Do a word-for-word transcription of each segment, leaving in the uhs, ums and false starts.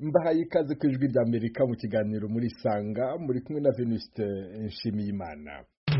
mbahaye ikaze ku ijwi ry'Amerika mu kiganiro muri Sanga muri kumwe na Venuste Nshimiyimana.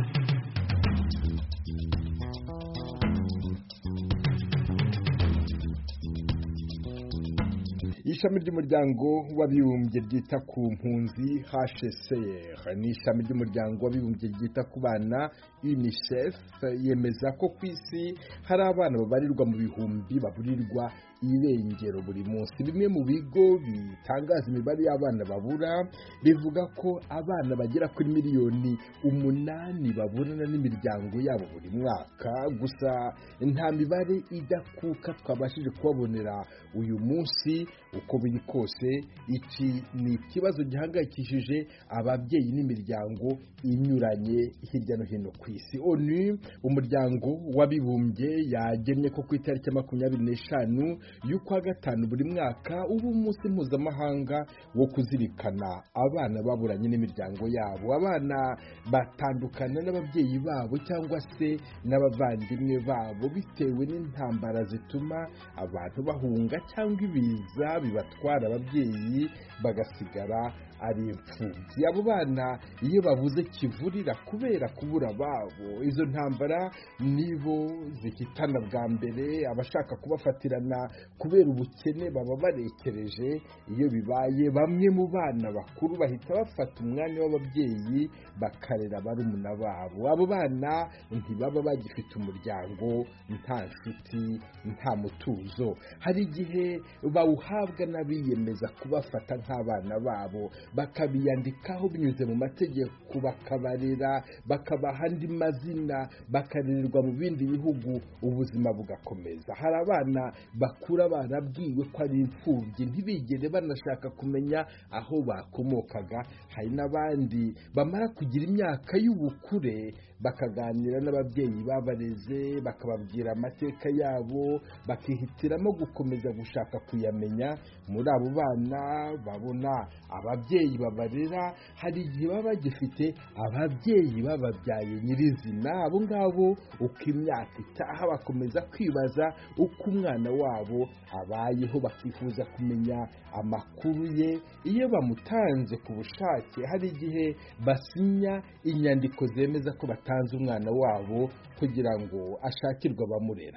Ishami ry'umuryango w'abibumbye ryita ku mpunzi H C R ni ishami ry'umuryango w'abibumbye ryita ku bana UNICEF yemeza ko ku isi hari abana babarirwa mu bihumbi baburirwa irengero buri munsi. Bimwe mu bigo bitangaza imibare y'abana babura bivuga ko abana bagera kuri miliyoni umunani baburana n'imiryango yabo buri mwaka. Gusa nta mibare idakuka twabashije kubabonera uyu munsi. Uko biri kose iki ni ikibazo gihangayikishije ababyeyi n'imiryango inyuranye hirya no hino ku isi. ONU, umuryango w'abibumbye, yagennye ko ku itariki makumyabiri n'eshanu y'ukwa gatanu buri mwaka uba umunsi mpuzamahanga wo kuzirikana abana baburanye n'imiryango yabo. Abana batandukana n'ababyeyi babo cyangwa se n'abavandimwe babo bitewe n'intambara zituma abantu bahunga cyangwa ibiza bibatwara ababyeyi bagasigara ari imfubyi. Abo bana iyo babuze kivurira kubera kubura babo, izo ntambara nibo zihitana bwa mbere. Abashaka kubafatirana kubera ubukene baba barekereje. Iyo bibaye, bamwe mu bana bakuru bahita bafata umwanya w'ababyeyi bakarera barumuna babo. Abo bana ntibaba bagifite umuryango, nta nshuti, nta mutuzo. Hari igihe bawuhabwa n'abiyemeza kubafata nk'abana babo, bakabiyandikaho binyuze mu mategeko, bakabarera, bakabaha andi mazina, bakarererwa mu bindi bihugu, ubuzima bugakomeza. Hari abana bakura barabwiwe ko ari imfubyi, ntibigere banashaka kumenya aho bakomokaga. Hari n'abandi bamara kugira imyaka y'ubukure bakaganira n'ababyeyi babareze, bakababwira amateka yabo, bakihitiramo gukomeza gushaka kuyamenya. Muri abo bana babona ababyeyi babarera, hari igihe baba bagifite ababyeyi bababyaye nyirizina. Abo ngabo uko imyaka itaha bakomeza kwibaza uko umwana wabo abayeho, bakifuza kumenya amakuru ye. Iyo bamutanze ku bushake, hari igihe basinya inyandiko zemeza ko batanze umwana wabo kugira ngo ashakirwe abamurera.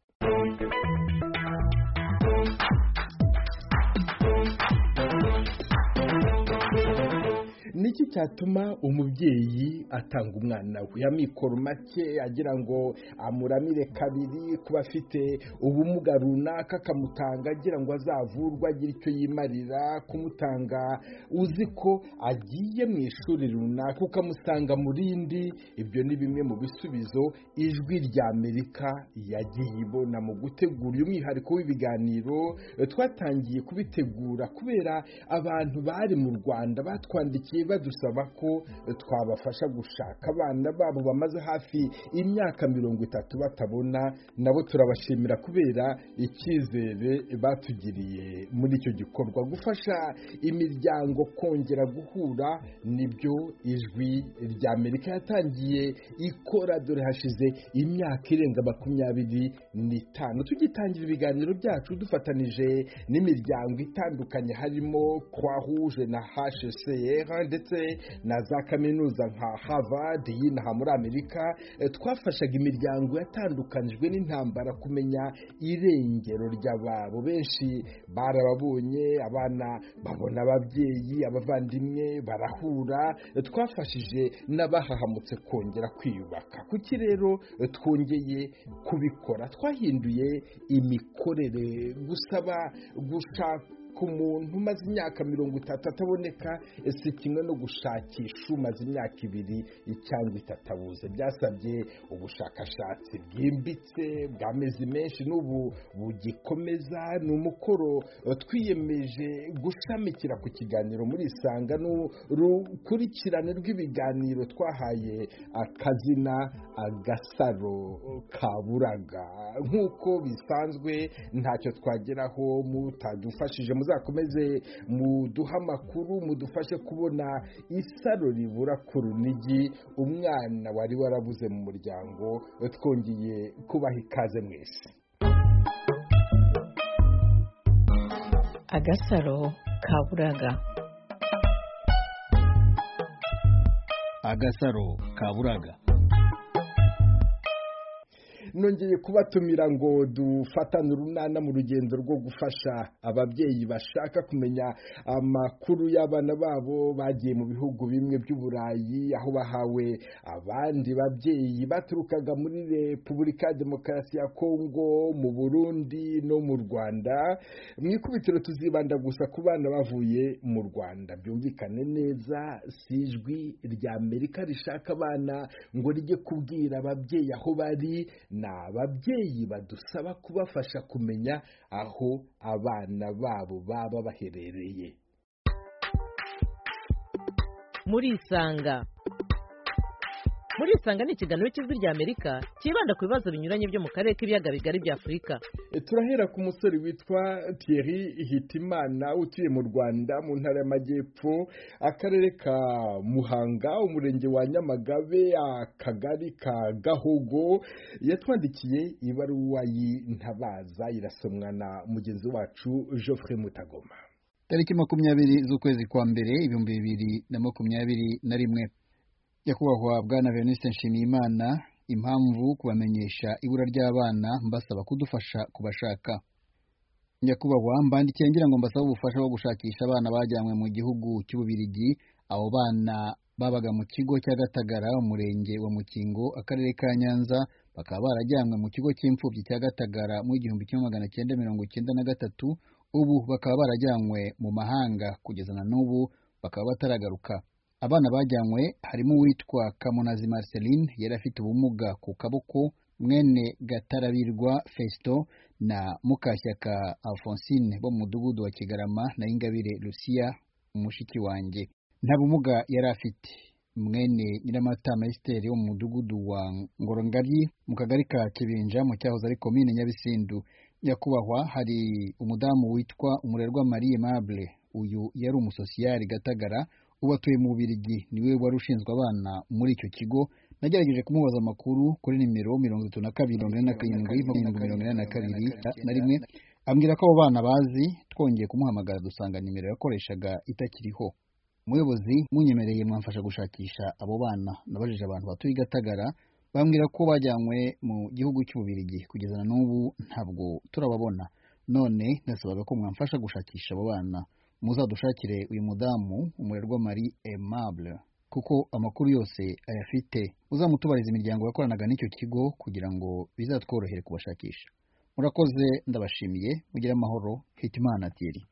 Niki cyatuma umubyeyi atanga umwana we amikoro make agira ngo amuramire kabiri, kuba afite ubumuga runaka akamutanga agira ngo azavurwe agire icyo yimarira, kumutanga uzi ko agiye mu ishuri runaka ukamusanga mu rindi? Ibyo ni bimwe mu bisubizo ijwi ry'Amerika yagiye ibona mu gutegura uyu mwihariko w'ibiganiro. Twatangiye kubitegura kubera abantu bari mu Rwanda batwandikiye badusaba ko twabafasha gushaka abana babo bamaze hafi imyaka mirongo itatu batabona. Nabo turabashimira kubera icyizere batugiriye muri icyo gikorwa. Gufasha imiryango kongera guhura nibyo ijwi ry'Amerika yatangiye ikora, dore hashize imyaka irenga makumyabiri n'itanu tugitangira ibiganiro byacu dufatanije n'imiryango itandukanye, harimo Croix Rouge na H C R ndetse na za kaminuza nka Harvard y'inaha muri Amerika. Twafashaga imiryango yatandukanijwe n'intambara kumenya irengero ry'ababo. Benshi barababonye, abana babona ababyeyi, abavandimwe barahura. Twafashije n'abahahamutse kongera kwiyubaka. Kuki rero twongeye kubikora? Twahinduye imikorere. Gusaba gushaka ku muntu umaze imyaka mirongo itatu ataboneka si kimwe no gushakisha umaze imyaka ibiri cyangwa itatu abuze. Byasabye ubushakashatsi bwimbitse bw'amezi menshi, n'ubu bugikomeza. Ni umukoro twiyemeje gushamikira ku kiganiro muri Isanga, n'urukurikirane rw'ibiganiro twahaye akazina Agasaro Kaburaga. Nk'uko bisanzwe ntacyo twageraho mutadufashije. Muzakomeze muduha amakuru, mudufashe kubona isaro ribura ku runigi, umwana wari warabuze mu muryango. Twongeye kubaha ikaze mwese. Agasaro kaburaga. Agasaro kaburaga. Nongeye kubatumira ngo dufatane urunana mu rugendo rwo gufasha ababyeyi bashaka kumenya amakuru y'abana babo bagiye mu bihugu bimwe by'Uburayi, aho bahawe abandi babyeyi baturukaga muri Repubulika ya Demokarasi ya Kongo, mu Burundi no mu Rwanda. Mu ikubitiro tuzibanda gusa ku bana bavuye mu Rwanda. Byumvikane neza, si ijwi rya Amerika rishaka abana ngo rijye kubwira ababyeyi aho bari, ababyeyi badusaba kubafasha kumenya aho abana babo baba baherereye. Muri Isanga. Muri Isanga ni ikiganiro cy'ijwi rya Amerika kibanda ku bibazo binyuranye byo mu karere k'ibiyaga bigari bya Afurika. Turahera ku musore witwa Thierry Hitimana utuye mu Rwanda mu ntara y'Amajyepfo, akarere ka Muhanga, umurenge wa Nyamagabe, akagari ka Gahogo. Yatwandikiye ibaruwa y'intabaza, irasomwa na mugenzi wacu Geoffrey Mutagoma. Tariki makumyabiri z'ukwezi kwa mbere ibihumbi bibiri na makumyabiri na rimwe. Nyakubahwa Bwana Venuste Nshimiyimana, impamvu kubamenyesha ibura ry'abana mbasaba kudufasha kubashaka. Nyakubahwa, mbandikiye ngira ngo mbasaba ubufasha bwo gushakisha abana bajyanywe mu gihugu cy'Ububirigi. Abo bana babaga mu kigo cya Gatagara, umurenge wa Mukingo, akarere ka Nyanza, bakaba barajyanywe mu kigo cy'imfubyi cya Gatagara mu igihumbi kimwe magana cyenda mirongo cyenda na gatatu. Ubu bakaba barajyanywe mu mahanga kugeza na n'ubu bakaba bataragaruka. Abana bajyanywe harimo uwitwa Kamunazi Marceline, yari afite ubumuga ku kaboko, mwene Gatarabirwa Festo na Mukashyaka Alphonsine bo mu mudugudu wa Kigarama, na Ingabire Lucia umushiki wanjye. Nta bumuga yari afite. Mwene Nyiramatama Esther wo mu mudugudu wa Ngorongari mu kagari ka Kibinja mu cyahoze ari komine Nyabisindu. Nyakubahwa, hari umudamu witwa Umurerwa Marie Mable, uyu yari umusosiyari Gatagara, ubatuye mu Bubiligi, niwe wari ushinzwe abana muri icyo kigo. Nagerageje kumubaza amakuru kuri nimero mirongo itatu na kabiri mirongo ine na karindwi mirongo ine na kabiri na rimwe, ambwira ko abo bana bazi. Twongeye kumuhamagara dusanga nimero yakoreshaga itakiriho. Umuyobozi, munyemereye mwamfasha gushakisha abo bana. Nabajije abantu batuye Gatagara, bambwira ko bajyanywe mu gihugu cy'Ububirigi, kugeza na n'ubu ntabwo turababona. None nasabaga ko mwamfasha gushakisha abo bana, muzadushakire uyu mudamu Umurerwa Marie Aimable, kuko amakuru yose ayafite. Uzamutubariza imiryango yakoranaga n'icyo kigo kugira ngo bizatworohere kubashakisha. Murakoze, ndabashimiye, mugire amahoro. Hitimana Thierry.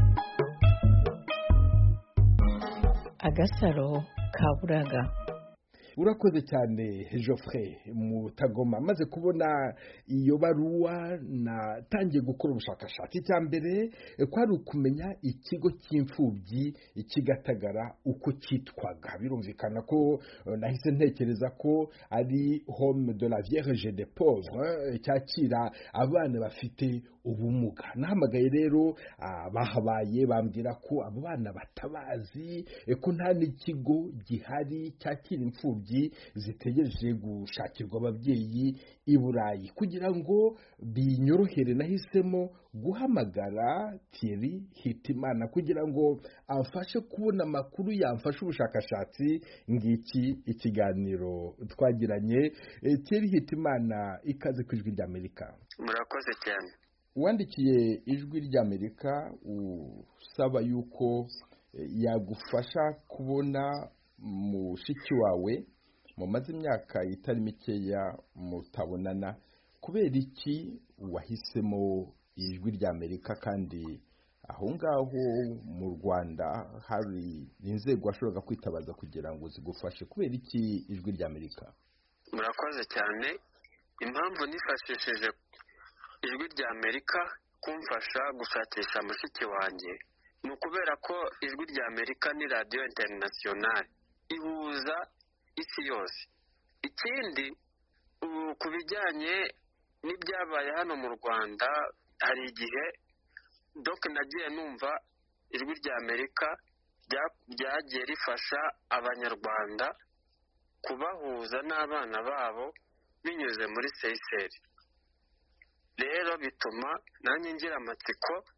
Agasaro kaburaga. Urakoze cyane Geoffrey Mutagoma. Maze kubona iyo baruwa natangiye gukora ubushakashatsi. Cya mbere kwari ukumenya ikigo cy'imfubyi ikigatagara uko cyitwaga. Birumvikana ko nahise ntekereza ko ari Home de la Vierge des Pauvres, cyakira abana bafite ubumuga. Nahamagaye rero bahabaye, bambwira ko abo bana batabazi, ko nta n'ikigo gihari cyakira imfubyi zitegereje gushakirwa ababyeyi i Burayi. Kugira ngo binyorohere, nahisemo guhamagara Thierry Hitimana kugira ngo amfashe kubona amakuru, yamfashe ubushakashatsi. Ngiki ikiganiro twagiranye. Thierry Hitimana, ikaze ku Ijwi ry'Amerika. Murakoze cyane. Wandikiye Ijwi ry'Amerika usaba yuko yagufasha kubona mushiki wawe mumaze imyaka itari mikeya mutabonana. Kubera iki wahisemo Ijwi ry'Amerika kandi aho ngaho mu Rwanda hari inzego washoboraga kwitabaza kugira ngo zigufashe? Kubera iki Ijwi ry'Amerika? Murakoze cyane. Impamvu nifashishije Ijwi ry'Amerika kumfasha gushakisha mushiki wanjye ni ukubera ko Ijwi ry'Amerika ni radio international, ihuza isi yose. Ikindi, ku bijyanye n'ibyabaye hano mu Rwanda, hari igihe donc nagiye numva Ijwi ry'Amerika ryagiye rifasha abanyarwanda kubahuza n'abana babo binyuze muri Seychelles. Rero bituma nanjye ngira amatsiko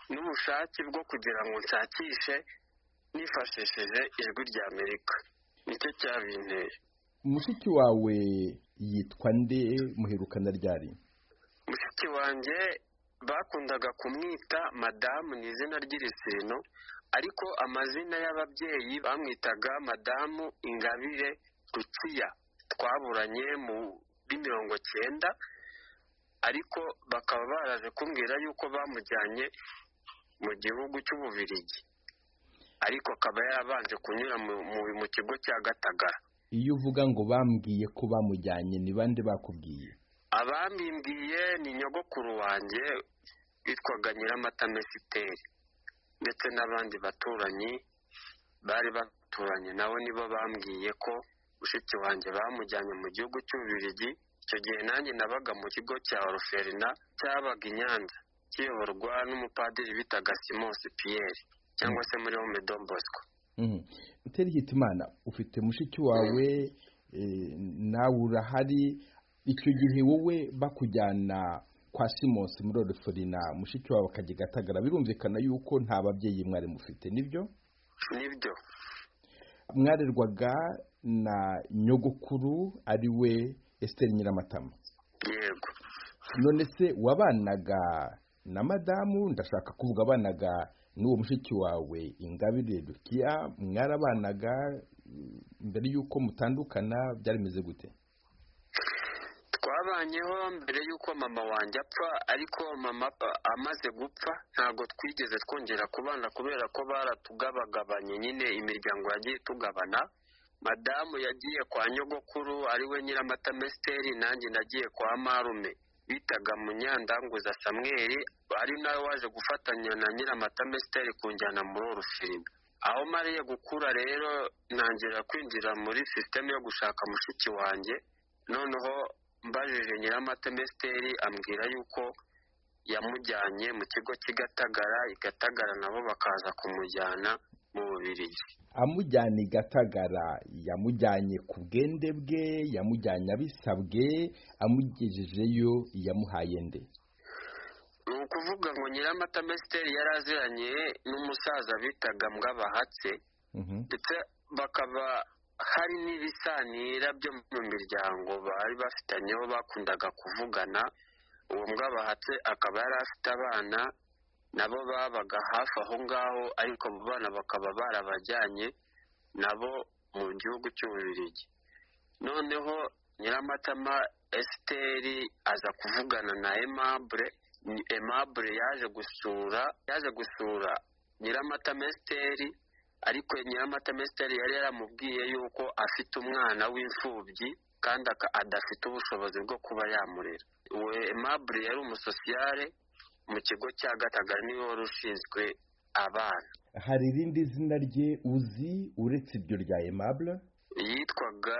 n'ubushake bwo kugira ngo nshakishe nifashishije ijwi rya Amerika. Nicyo cyabinteye. Mushiki wawe yitwa nde? Muherukana ryari? Mushiki wanjye bakundaga kumwita madamu, ni izina ry'irisino, ariko amazina y'ababyeyi bamwitaga madamu Ingabire Rukiya. Twaburanye muri mirongo cyenda, ariko bakaba baraje kumbwira yuko bamujyanye mu gihugu cy'Ububiligi, ariko akaba yarabanje kunyura mu kigo cya Gatagara. Iyo uvuga ngo bambwiye ko bamujyanye, ni bande bakubwiye? Abambimbwiye ni nyogokuru wanjye witwaga Nyiramata Mesiteri, ndetse n'abandi baturanyi bari baturanye nabo nibo bambwiye ko mushiki wanjye bamujyanye mu gihugu cy'Ububiligi. Icyo gihe nanjye nabaga mu kigo cya Orphelina cyabaga i Nyanza, kiyoborwa n'umupadiri bitaga Simon Pierre, cyangwa se muri Home Don Bosco. Uteri Hitimana, ufite mushiki wawe nawe urahari. Icyo gihe wowe bakujyana kwa Simon muri Orphelina, mushiki wawe akajya Gatagara, birumvikana yuko nta babyeyi mwari mufite, nibyo? Nibyo. Mwarerwaga na nyogokuru ari we Esther Nyiramatama? Yego. None se wabanaga na madamu, ndashaka kuvuga abanaga n'uwo mushiki wawe Ingabire Rukiya, mwarabanaga mbere yuko mutandukana, byari bimeze gute? Twabanyeho mbere yuko mama wanjye apfa, ariko mama amaze gupfa ntabwo twigeze twongera kubana kubera ko baratugabagabanye, nyine imiryango yagiye tugabana. Madamu yagiye kwa nyogokuru ari we Nyiramata Mesiteri, nanjye nagiye kwa marume bitaga Munyandanguza Samweli, ari nawe waje gufatanya na Nyiramata Mesiteri kunjyana muri Orphelina. Aho mariye gukura rero ntangira kwinjira muri system yo gushaka mushiki wanjye. Noneho mbajije Nyiramata Mesiteri ambwira yuko yamujyanye mu kigo cy'Igatagara, Igatagara nabo bakaza kumujyana mu Bubiligi. Amujyana i Gatagara, yamujyanye ku bwende bwe, yamujyanye abisabwe, amugejejeyo yamuhaye nde? Ni ukuvuga ngo Nyiramata Mesiteri yari aziranye n'umusaza bitaga Mbwabahatse, ndetse bakaba hari n'ibisanira byo mu miryango bari bafitanyeho bakundaga kuvugana. Uwo Mbwabahatse akaba yari afite abana nabo babaga hafi aho ngaho, ariko abo bana bakaba barabajyanye nabo mu gihugu cy'Ububiligi. Noneho Nyiramatama Esteri aza kuvugana na Aimable. Aimable yaje gusura yaje gusura Nyiramata Mesiteri, ariko Nyiramata Mesiteri yari yaramubwiye yuko afite umwana w'imfubyi kandi adafite ubushobozi bwo kuba yamurera. Uwo Aimable yari umusosiyare mu kigo cya Gatagara, niwe wari ushinzwe abana. Hari irindi zina rye uzi uretse iryo rya Aimable? Yitwaga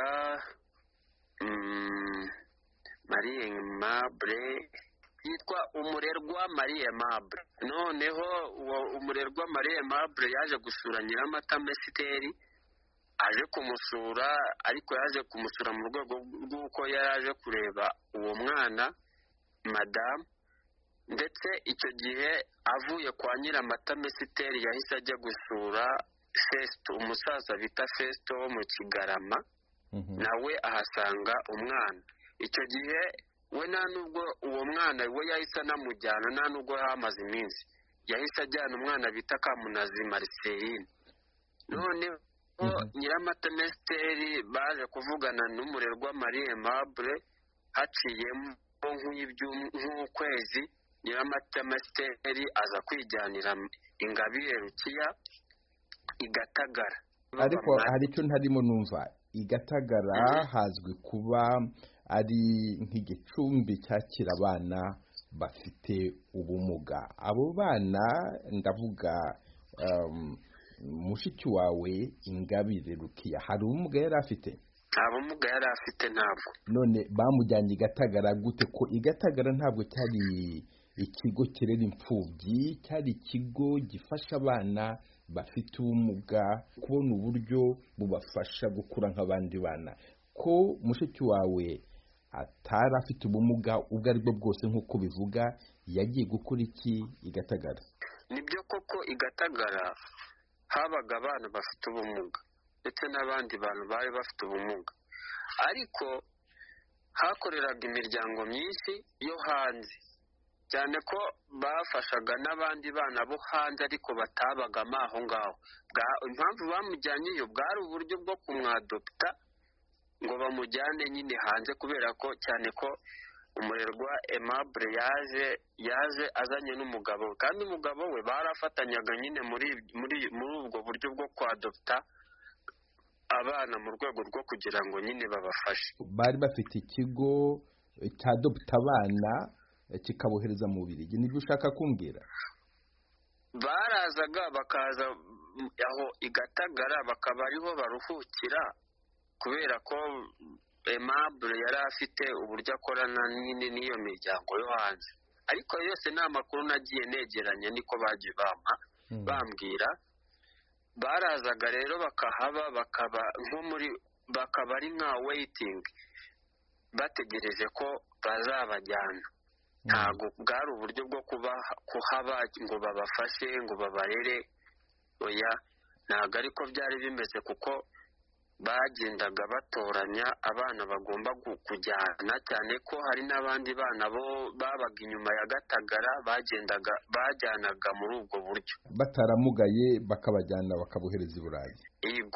Marie Aimable, yitwa Umurerwa Marie Aimable. Noneho uwo Umurerwa Marie Aimable yaje gusura Nyiramata Mesiteri, aje kumusura, ariko yaje kumusura mu rwego rw'uko yaraje kureba uwo mwana madamu, ndetse icyo gihe avuye kwa Nyiramata Mesiteri yahise ajya gusura Festo, umusaza bita Festo wo mu Kigarama, nawe ahasanga umwana. Icyo gihe we nta nubwo uwo mwana we yahise anamujyana, nta nubwo yamaze iminsi, yahise ajyana umwana bita Kamunazi Marceline. Noneho Nyiramata Mesiteri baje kuvugana n'Umurerwa Marie Aimable, haciyemo nk'ukwezi Nyiramata Mesiteri aza kwijyanira Ingabire Rukiya i Gatagara. Ariko hari icyo ntarimo numva, i Gatagara hazwi kuba ari nk'igicumbi cyakira abana bafite ubumuga. Abo bana ndavuga mushiki wawe Ingabire Rukiya, hari ubumuga yari afite? Nta bumuga yari afite ntabwo. None bamujyanye i Gatagara gute? Ko i Gatagara ntabwo cyari ikigo kirera imfubyi, cyari ikigo gifasha abana bafite ubumuga kubona uburyo bubafasha gukura nk'abandi bana. Ko mushiki wawe atari afite ubumuga ubwo ari bwo bwose nk'uko bivuga, yagiye gukora iki i Gatagara? nibyo koko igatagara habaga abana bafite ubumuga ndetse n'abandi bantu bari bafite ubumuga, ariko hakoreraga imiryango myinshi yo hanze, cyane ko bafashaga n'abandi bana bo hanze ariko batabagamo aho ngaho. Impamvu bamujyanyeyo bwari uburyo bwo kumwadopta ngo bamujyane nyine hanze, kubera ko cyane ko umurerwa Aimable yaje yaje azanye n'umugabo we, kandi umugabo we barafatanyaga nyine muri muri muri ubwo buryo bwo kwadopta abana mu rwego rwo kugira ngo nyine babafashe. Bari bafite ikigo cyadopta abana kikabohereza mu Bubiligi, nibyo ushaka kumbwira? Barazaga bakaza aho igatagara bakaba ariho baruhukira, kubera ko Aimable yari afite uburyo akorana nyine n'iyo miryango yo hanze. Ariko yose ni amakuru nagiye negeranya niko bagiye bampa bambwira. Barazaga rero bakahaba, bakaba nko muri bakaba ari nka waiting, bategereje ko bazabajyana. Ntabwo bwari uburyo bwo kuhaba ngo babafashe ngo babarere, oya, ntabwo ariko byari bimeze, kuko bagendaga batoranya abana bagomba kujyana, cyane ko hari n'abandi bana bo babaga inyuma ya Gatagara bagendaga bajyanaga muri ubwo buryo, bataramugaye bakabajyana bakabohereza i Burayi. Yego.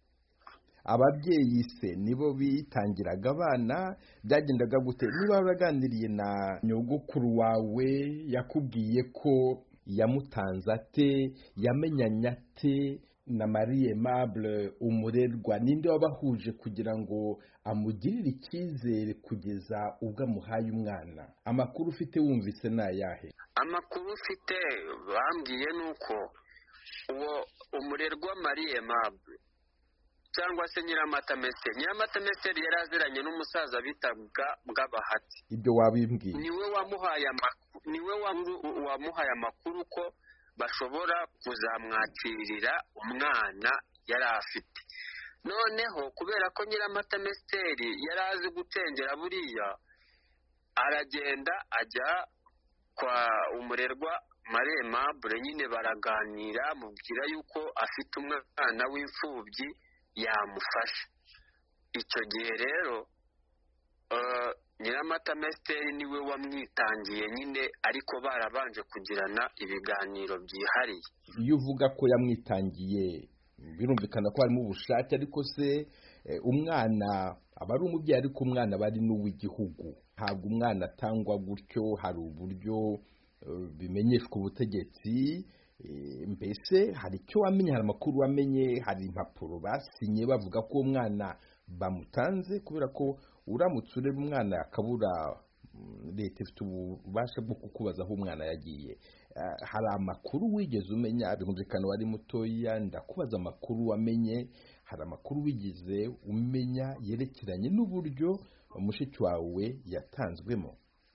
Ababyeyi se nibo bitangiraga abana, byagendaga gute? Niba waraganiriye na nyogokuru wawe yakubwiye ko yamutanze ate, yamenyanye ate na Marie Aimable umurerwa, ninde wabahuje kugira ngo amugirire icyizere kugeza ubwo amuhaye umwana? Amakuru ufite wumvise ni ayahe? Amakuru ufite bambwiye nuko uwo umurerwa Marie Aimable cyangwa se Nyiramata Mese Nyiramata Mese yari aziranye n'umusaza bitaga Bwabahati. Ibyo wabimbwiye? Niwe wamuhaye amakuru niwe wamuhaye amakuru ko bashobora kuzamwakirira umwana yari afite. Noneho kubera ko Nyiramata Mese yari azi gutengera buriya, aragenda ajya kwa umurerwa Marie Aimable, nyine baraganira, mubwira yuko afite umwana w'imfubyi yamufasha. Icyo gihe rero uh, Nyiramata Mese niwe wamwitangiye nyine, ariko barabanje kugirana ibiganiro byihariye. Iyo uvuga ko yamwitangiye birumvikana ko harimo ubushake, ariko se eh, umwana aba ari umubyeyi, ariko umwana aba ari n'uw'igihugu. Ntabwo umwana atangwa gutyo, hari uburyo uh, bimenyeshwa ubutegetsi. Mbese hari icyo wamenye, hari amakuru wamenye, hari impapuro basinye bavuga ko umwana bamutanze? Kubera ko uramutse ureba umwana akabura, leta ifite ububasha bwo kukubaza aho umwana yagiye. Hari amakuru wigeze umenya? Birumvikana wari mutoya, ndakubaza amakuru wamenye. Hari amakuru wigeze umenya yerekeranye n'uburyo mushiki wawe yatanzwemo?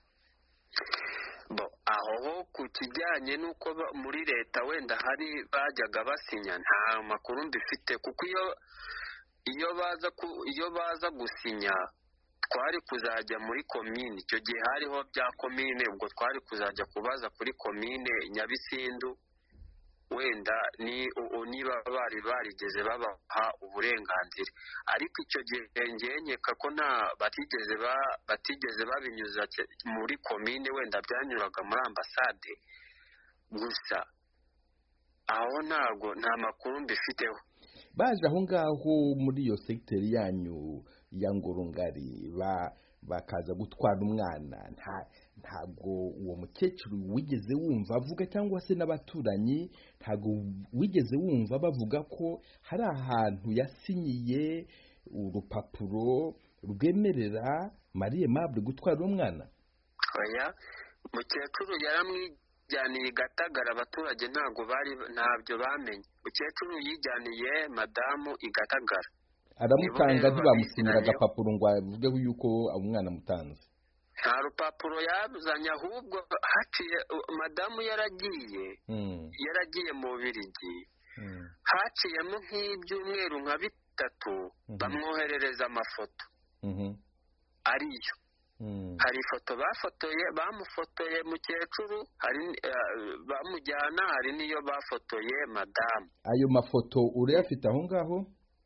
Aho ku kijyanye n'uko muri leta wenda hari bajyaga basinya, nta makuru mbifite, kuko iyo iyo baza iyo baza gusinya twari kuzajya muri komine. Icyo gihe hariho bya komine, ubwo twari kuzajya kubaza kuri komine Nyabisindu, wenda ni niba bari barigeze babaha uburenganzira. Ariko icyo gihe nkeka ko nta batigeze ba batigeze babinyuza muri komine, wenda byanyuraga muri ambasade gusa. Aho ntago nta makuru mbifiteho. Baje aho ngaho muri iyo secteur yanyu ya Ngorongari bakaza gutwara umwana, nta ntago uwo mukecuru wigeze wumva avuga, cyangwa se n'abaturanyi ntago wigeze wumva bavuga ko hari ahantu yasinyiye urupapuro rwemerera Marie Aimable gutwara umwana? Oya, mukecuru yaramwijyaniye Gatagara, abaturage ntago bari ntabyo bamenye. Mukecuru yijyaniye madamu Igatagara, aramutanga, ntibamusinyira agapapuro ngo avuge yuko umwana mutanze. Nta rupapuro yazanye, ahubwo haciye madamu yaragiye yaragiye mu Bubiligi, haciyemo nk'ibyumweru nka bitatu bamwoherereza amafoto ariyo hari ifoto bafotoye bamufotoye mukecuru, hari bamujyana, hari n'iyo bafotoye madamu. Ayo mafoto urayafite aho ngaho?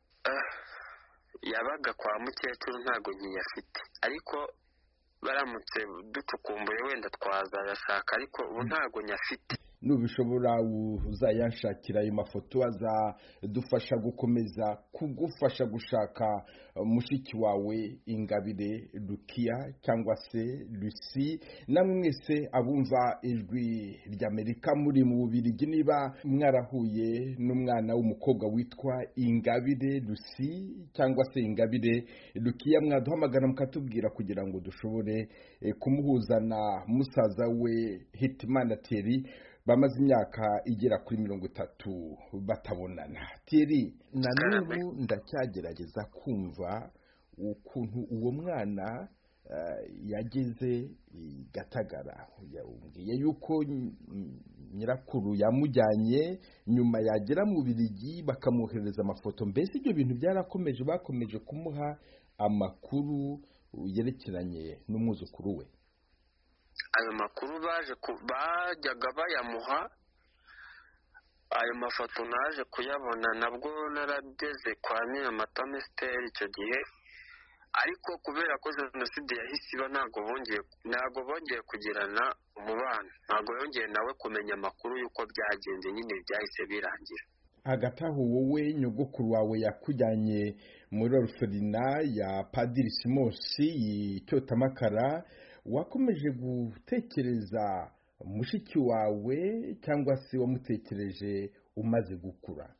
Yabaga kwa mukecuru ntago nkiyafite, ariko baramutse ducukumbuye wenda twazayashaka, ariko ubu ntago nyafite. Nubishobora uzayashakira ayo mafoto, azadufasha gukomeza kugufasha gushaka mushiki wawe Ingabire Lukia cyangwa se Lucy. Namwe mwese abumva ijwi ry'Amerika muri mu Bubiligi, niba mwarahuye n'umwana w'umukobwa witwa Ingabire Lucy cyangwa se Ingabire Lukia, mwaduhamagara mukatubwira kugira ngo dushobore eh, kumuhuza na musaza we Hitimana Thierry, bamaze imyaka igera kuri mirongo itatu batabonana. Thierry, na n'ubu ndacyagerageza kumva ukuntu uwo mwana uh, yageze Gatagara. Yabwiye yuko nyirakuru yamujyanye, nyuma yagera mu Bubiligi bakamwohereza amafoto. Mbese ibyo bintu byarakomeje, bakomeje kumuha amakuru yerekeranye n'umwuzukuru we? Ayo makuru baje bajyaga bayamuha, ayo mafoto naje kuyabona nabwo narageze kwa Nyiramata Mesteri icyo gihe, ariko kubera ko jenoside yahise iba ntago bongeye ntago bongeye kugirana umubano, ntago yongeye nawe kumenya amakuru y'uko byagenze, nyine byahise birangira. Hagati aho wowe nyogokuru wawe yakujyanye muri orphelinat ya Padiri Simosi Icyotamakara, wakomeje gutekereza mushiki wawe cyangwa se wamutekereje umaze gukura?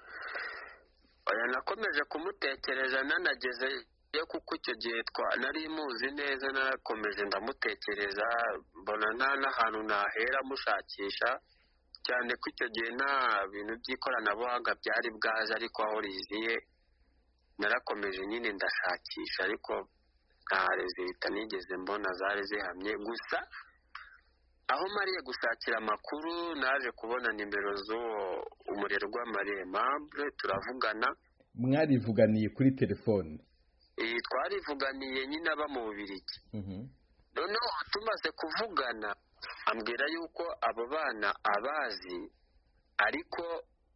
Oya, nakomeje kumutekereza nanageze yo kuko icyo gihe twa nari muzi neza, narakomeje ndamutekereza, mbona nta n'ahantu nahera mushakisha, cyane ko icyo gihe nta bintu by'ikoranabuhanga byari bwaje, ariko aho riziye narakomeje nyine ndashakisha, ariko nta rezita nigeze mbona zari zihamye. Gusa aho mariye gushakira amakuru naje kubona nimero z'uwo umurerwa Marie Aimable, turavugana. Mwarivuganiye kuri telefone? Eh, twarivuganiye nyine aba mu Bubiligi. Mhm. Noneho tumaze kuvugana ambwira yuko abo bana abazi, ariko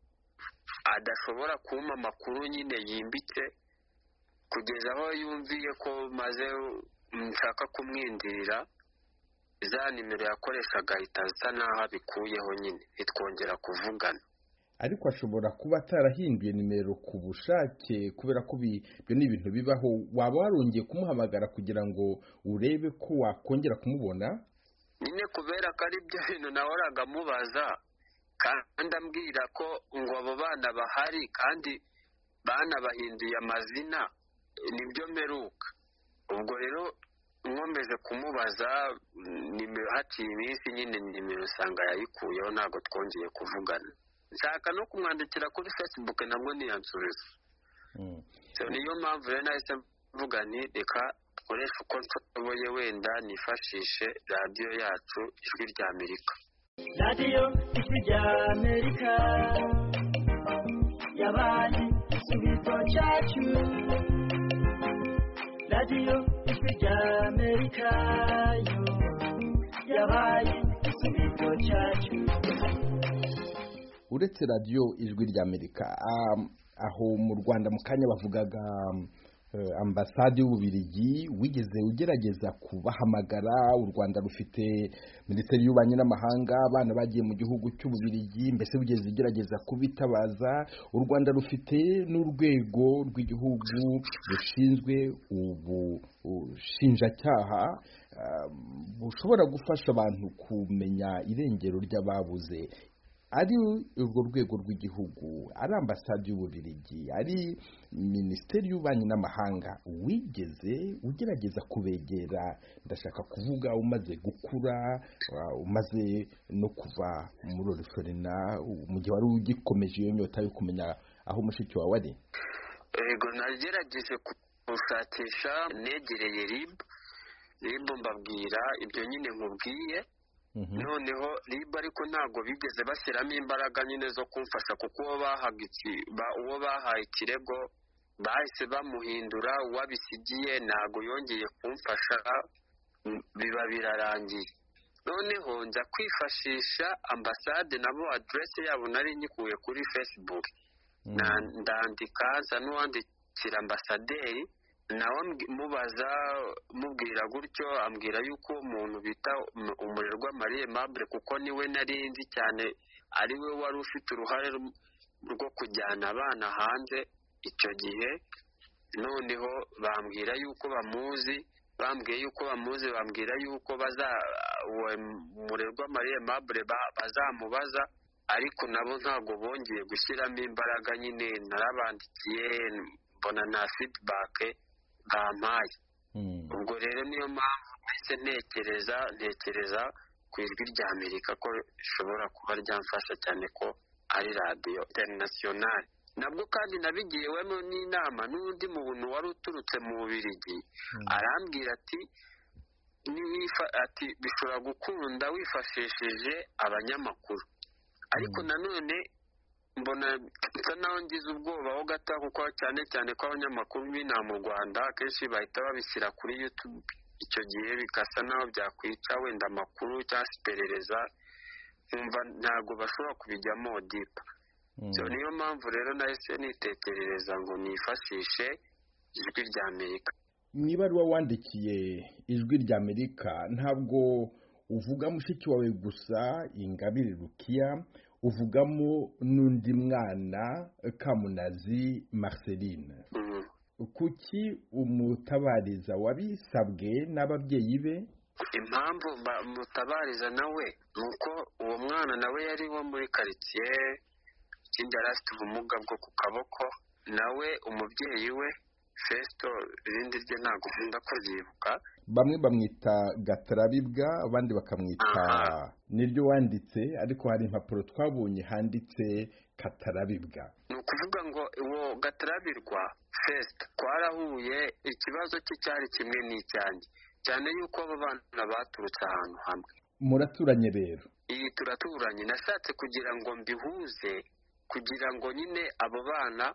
adashobora kumpa amakuru nyine yimbitse, kugeza aho yumviye ko maze nshaka kumwindirira, za nimero yakoreshaga ahita asa naho abikuyeho, nyine ntitwongera kuvugana. Ariko ashobora kuba atarahinduye nimero ku bushake, kubera ko ibyo ni ibintu bibaho. Waba warongeye kumuhamagara kugira ngo urebe ko wakongera kumubona? Nyine kubera ko ari byo bintu nahoraga mubaza, kandi ambwira ko ngo abo bana bahari kandi bana bahinduye amazina, nibyo mperuka. Ubwo rero nkomeze kumubaza nimero, haciye iminsi nyine nimero usanga yayikuyeho, ntabwo twongeye kuvugana. Nshaka no kumwandikira kuri Facebook nabwo ntiyansubiza. Mm. So niyo mpamvu rero nahise mvuga nti reka koresha uko nshoboye, wenda nifashishe radiyo yacu Ijwi ry'Amerika. Radiyo Ijwi ry'Amerika yabaye igisubizo cyacu. Radiyo Ijwi ry'Amerika yo yabaye igisubizo cyacu. Uretse radiyo Ijwi ry'Amerika, um, aho mu Rwanda mu kanya bavugaga uh, ambasade y'Ububiligi, wigeze ugerageza kubahamagara? U Rwanda rufite Minisiteri y'Ububanyi n'Amahanga, abana bagiye mu gihugu cy'Ububiligi, mbese wigeze ugerageza kubitabaza? U Rwanda rufite n'urwego rw'igihugu rushinzwe ubushinjacyaha uh, bushobora gufasha abantu kumenya irengero ry'ababuze. Ari urwo rwego rw'igihugu, ari ambasade y'Ububiligi, ari Minisiteri y'Ububanyi n'Amahanga, wigeze ugerageza kubegera? Ndashaka kuvuga umaze gukura, umaze no kuva muri orphelinat, mu gihe wari ugikomeje iyo nyota yo kumenya aho mushiki wawe ari. Ego, nagerageje gushakisha, negereye R I B R I B mbabwira ibyo nyine nkubwiye. Noneho R I B ariko ntabwo bigeze bashyiramo imbaraga nyine zo kumfasha, kuko uwo bahaga iki uwo bahaye ikirego bahise bamuhindura, uwabisigiye ntabwo yongeye kumfasha. biba birarangiye. Noneho nza kwifashisha ambasade nabo aderesi yabo nari nyikuye kuri Facebook, ndandika nza n'uwandikira ambasaderi nawe mubaza mubwira gutyo, ambwira yuko umuntu bita Umurerwa Marie Aimable kuko niwe nari nzi cyane ari we wari ufite uruhare rwo kujyana abana hanze icyo gihe. Noneho bambwira yuko bamuzi, bambwiye yuko bamuzi bambwira yuko baza Umurerwa Marie Aimable bazamubaza, ariko nabo ntago bongeye gushyiramo imbaraga. Nyine narabandikiye mbona nta feedback bampaye. Ubwo rero niyo mpamvu mbese ntekereza ntekereza ku ijwi rya Amerika ko rishobora kuba ryamfasha cyane ko ari radiyo international. Nabwo kandi nabigiyewemo n'inama n'undi muntu wari uturutse mu Bubiligi, arambwira ati ati bishobora gukunda wifashishije abanyamakuru. Ariko nanone mbona nsa naho ngize ubwoba ho gato, kuko cyane cyane ko abanyamakuru b'inaha mu Rwanda akenshi bahita babishyira kuri YouTube, icyo gihe bikasa naho byakwica wenda amakuru cyangwa iperereza, nkumva ntabwo bashobora kubijyamo dipa. Niyo mpamvu rero nahise nitekerereza ngo nifashishe ijwi rya Amerika. Mu ibaruwa wandikiye ijwi rya Amerika ntabwo uvuga mushiki wawe gusa Ingabire Rukia, uvugamo n'undi mwana Kamunazi Marceline. Kuki umutabariza wabisabwe n'ababyeyi be? Impamvu mutabariza nawe nuko uwo mwana nawe yari wo muri quartier, ikindi yari afite ubumuga bwo ku kaboko. Nawe umubyeyi we Festo, irindi rye ntabwo nkunda ko ryibuka, bamwe bamwita Gatarabibwa abandi bakamwita niryo wanditse, ariko hari impapuro twabonye handitse Katarabibwa. Ni ukuvuga ngo uwo Gatarabirwa Festo twarahuye, ikibazo cye cyari kimwe n'icyanjye, cyane yuko abo bana baturutse ahantu hamwe. Muraturanye rero? Iyi turaturanye. Nashatse kugira ngo mbihuze kugira ngo nyine abo bana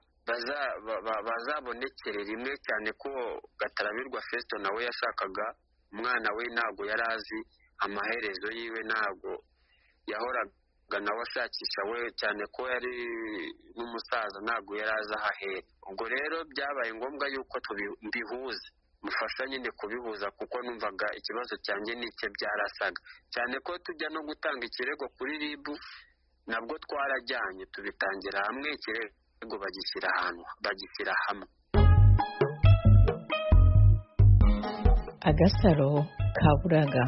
bazabonekere rimwe, cyane ko Gatarabirwa Festo nawe yashakaga umwana we, ntabwo yari azi amaherezo yiwe, ntabwo yahoraga nawe ashakisha we, cyane ko yari n'umusaza ntabwo yari azi ahahera. Ubwo rero byabaye ngombwa yuko tubihuza, mufasha nyine kubihuza, kuko numvaga ikibazo cyanjye n'icye byarasaga, cyane ko tujya no gutanga ikirego kuri R I B nabwo twarajyanye tubitangira hamwe, ikirego bagishyira ahantu bagishyira hamwe. Agasaro Kaburaga.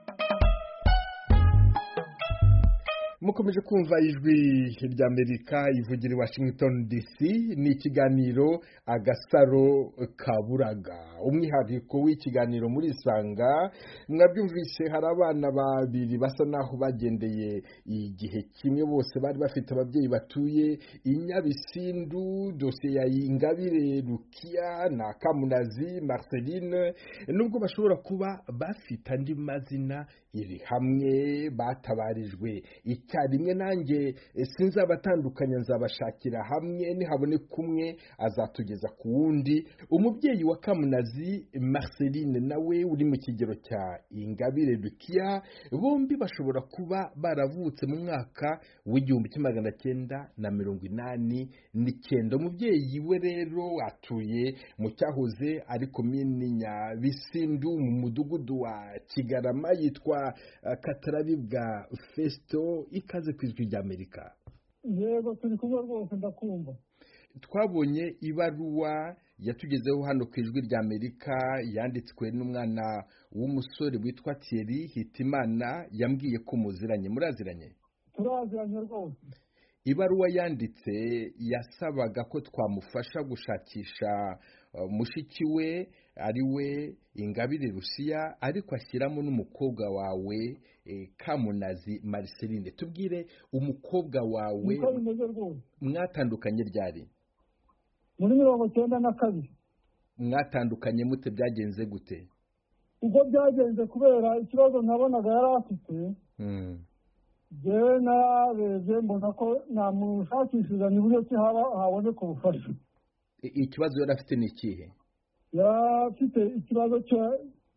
Mukomeje kumva ijwi rya Amerika ivugira i Washington D C. Ni ikiganiro Agasaro Kaburaga. Umwihariko w'ikiganiro muri Isanga, mwabyumvise hari abana babiri basa naho bagendeye igihe kimwe, bose bari bafite ababyeyi batuye i Nyabisindu. Dosiye ya Ingabire Rukia na Kamunazi Marceline, nubwo bashobora kuba bafite andi mazina, iri hamwe batabarijwe icyarimwe. Nanjye sinzabatandukanya, nzabashakira hamwe, nihabone kumwe azatugeza ku wundi. Umubyeyi wa Kamunazi Marceline nawe uri mu kigero cya Ingabire Rukia, bombi bashobora kuba baravutse mu mwaka w'igihumbi kimwe magana cyenda na mirongo inani n'icyenda. Umubyeyi we rero atuye mu cyahoze ari komini Nyabisindu mu mudugudu wa Kigarama, yitwa Katarabibwa Festo. Ikaze ku ijwi rya Amerika. Yego, turi kumwe rwose, ndakumva. Twabonye ibaruwa yatugezeho hano ku ijwi rya Amerika, yanditswe n'umwana w'umusore witwa Thierry Hitimana, yambwiye ko muziranye. Muraziranye? Turaziranye rwose. Ibaruwa yanditse yasabaga ko twamufasha gushakisha uh, mushiki we ari we Ingabire Rukia, ariko ashyiramo n'umukobwa wawe eh, Kamunazi Marceline. Tubwire, umukobwa wawe mwatandukanye ryari? Muri mirongo cyenda na kabiri. Mwatandukanye mute? Byagenze gute? Ubwo byagenze kubera ikibazo nabonaga yari afite. Mm. Jewe narebye mbona ko namushakishije n'uburyo ki haboneka ubufasha. Ikibazo yari afite ni ikihe? Yari afite ikibazo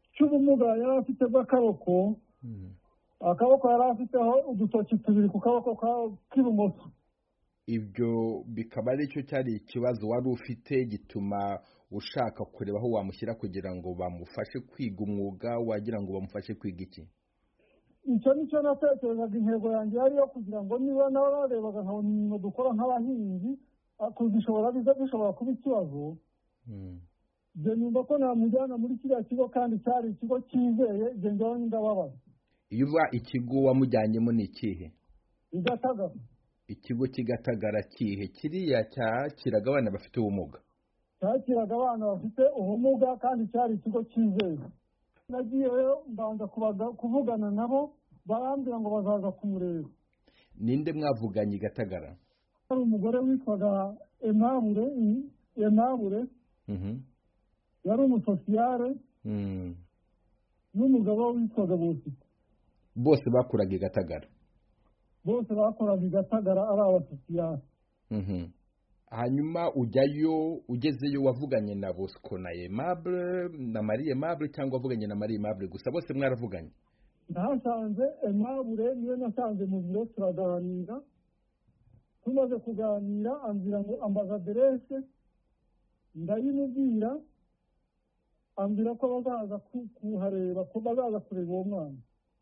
cy'ubumuga yari afite bw'akaboko, akaboko yari afiteho udutoki tubiri ku kaboko k'ibumoso. Ibyo bikaba ari cyo cyari ikibazo wari ufite gituma ushaka kureba aho wamushyira kugira ngo bamufashe kwiga umwuga, wagira ngo bamufashe kwiga iki? Icyo nicyo natekerezaga, intego yanjye yari yo kugira ngo niba nawe barebaga nkabona imirimo dukora nk'abahinzi kuzishobora biza bishobora kuba ikibazo, njye numva ko namujyana muri kiriya kigo kandi cyari ikigo cyizeye, njye njyewe ndababaza. Iyo uba ikigo wamujyanyemo ni ikihe? Igatagara. Ikigo cy'Igatagara kihe? Kiriya cyakiraga abana bafite ubumuga? Cyakiraga abana bafite ubumuga kandi cyari ikigo cyizeye. Nagiyeyo mbanza kuvugana nabo, barambwira ngo bazaza kumureba. Ninde mwavuganye Igatagara? Hari umugore witwaga Aimable, Aimable yari umusosiyare, n'umugabo witwaga Bosco. Bose bakoraga Igatagara? Bose bakoraga Igatagara ari abasosiyare. Hanyuma ujyayo, ugezeyo wavuganye na Bosco na Aimable na Marie Aimable cyangwa wavuganye na Marie Aimable gusa? Bose mwaravuganye? Nahasanze Aimable, niwe nasanze mu biro turaganira. Tumaze kuganira ambwira ngo ambaza aderese, ndayimubwira, ambwira ko bazaza kuhareba, ko bazaza kureba uwo mwana.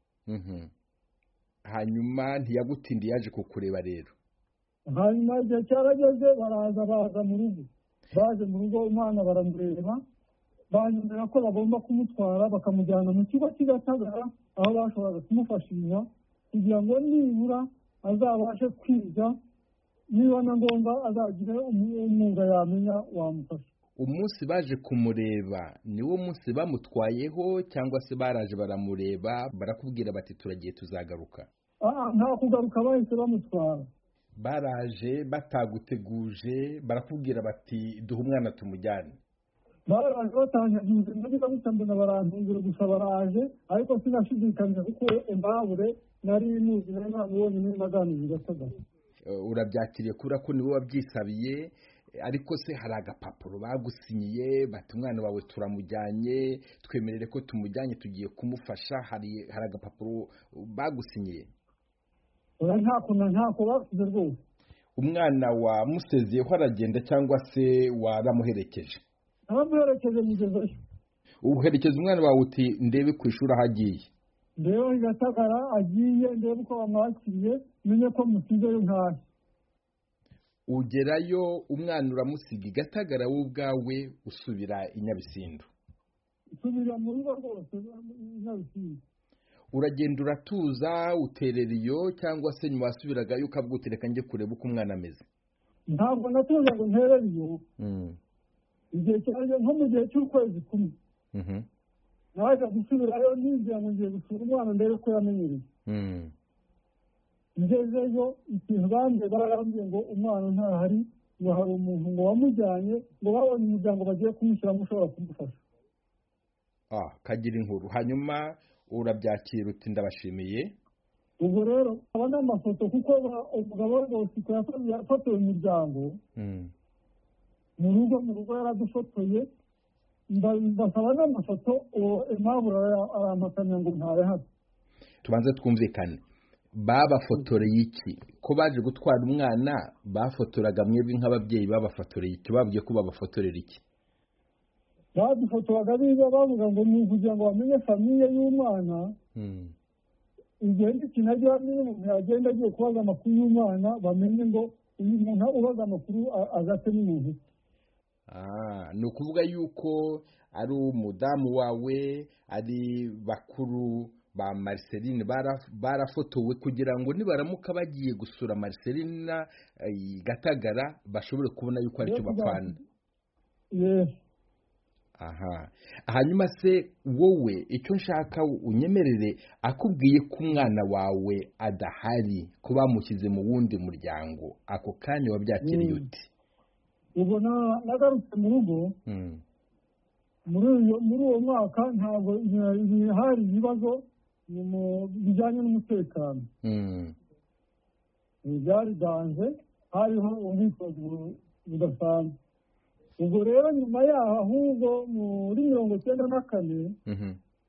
Hanyuma ntiyagutindiye, yaje kukureba rero? Hanyuma igihe cyarageze baraza baza mu rugo, baje mu rugo umwana baramureba, banyemera ko bagomba kumutwara bakamujyana mu kigo cy'Igatagara aho bashoboraga kumufashisha kugira ngo nibura azabashe kwiga, niba na ngombwa azagire umwuga yamenya wamufasha. Umunsi baje kumureba niwo munsi bamutwayeho cyangwa se baraje baramureba barakubwira bati turagiye tuzagaruka? Ah, nta kugaruka bahise bamutwara. Baraje bataguteguje barakubwira bati duha umwana tumujyane? Baraje batanyagize, nagize gutambana barantungura gusa baraje, ariko sinashidikanya kuko Aimable nari muzi nari namubonye muri naganiriye Igatagara. Urabyakiriye kubera ko niwe wabyisabiye, ariko se hari agapapuro bagusinyiye bati umwana wawe turamujyanye, twemerere ko tumujyanye tugiye kumufasha, hari hari agapapuro bagusinyiye? Ntako ntako basize rwose. Umwana wa musezeyeho aragenda cyangwa se waramuherekeje? Naramuherekeje mugezeyo. Uherekeza umwana wawe uti ndebe ku ishuri ahagiye? Ndebe Igatagara agiye, ndebe uko bamwakiriye, menye ko musizeyo ntahe. Ugerayo umwana uramusiga Igatagara wowe ubwawe usubira i Nyabisindu? Usubira mu rugo rwose i Nyabisindu. Uragenda uratuza uterera iyo cyangwa se nyuma wasubiragayo ukabwutereka njye kureba uko umwana ameze? Ntabwo natuza ngo nterere iyo. Igihe cyaje nko mu gihe cy'ukwezi kumwe. Naje gusubirayo ninjira ngo ngiye gusura umwana ndebe ko yamenyereye. Ngezeyo ikintu bambye barambye ngo umwana ntahari, ngo hari umuntu ngo wamujyanye, ngo babonye umuryango bagiye kumushyiramo ushobora kumufasha. Ah, kagira inkuru. Hanyuma urabyakira uti ndabashimiye? Ubwo rero aba n'amafoto kuko umugabo we Bosco yafotoye umuryango mu rugo, mu rugo yaradufotoye, ndasaba n'amafoto Aimable arampakanya ngo ntayahari. Tubanze twumvikane, babafotoreye iki? Ko baje gutwara umwana bafotoraga mwebwe nk'ababyeyi, babafotoreye iki? Babwiye ko babafotorera iki? Badufotoraga biba bavuga ngo ni kugira ngo bamenye famiye y'umwana. Igihe n'ikintu agiye bamenye umuntu yagenda agiye kubaza amakuru y'umwana, bamenye ngo uyu muntu ubaza amakuru agate n'umuntu. Ah, ni ukuvuga yuko ari umudamu wawe, ari bakuru ba Marceline barafotowe kugira ngo nibaramuka bagiye gusura Marceline Igatagara bashobore kubona yuko ari cyo bapfana. Yes. Aha. Hanyuma se wowe icyo nshaka unyemerere, akubwiye ko umwana wawe adahari, ko bamushyize mu wundi muryango, ako kanya wabyakiriye uti? Ubwo nagarutse mu rugo, muri uwo mwaka ntabwo hari ibibazo bijyanye n'umutekano. Byari ganje, hariho ubwitonzi budasanzwe. Ubwo rero nyuma yaho ahubwo muri mirongo icyenda na kane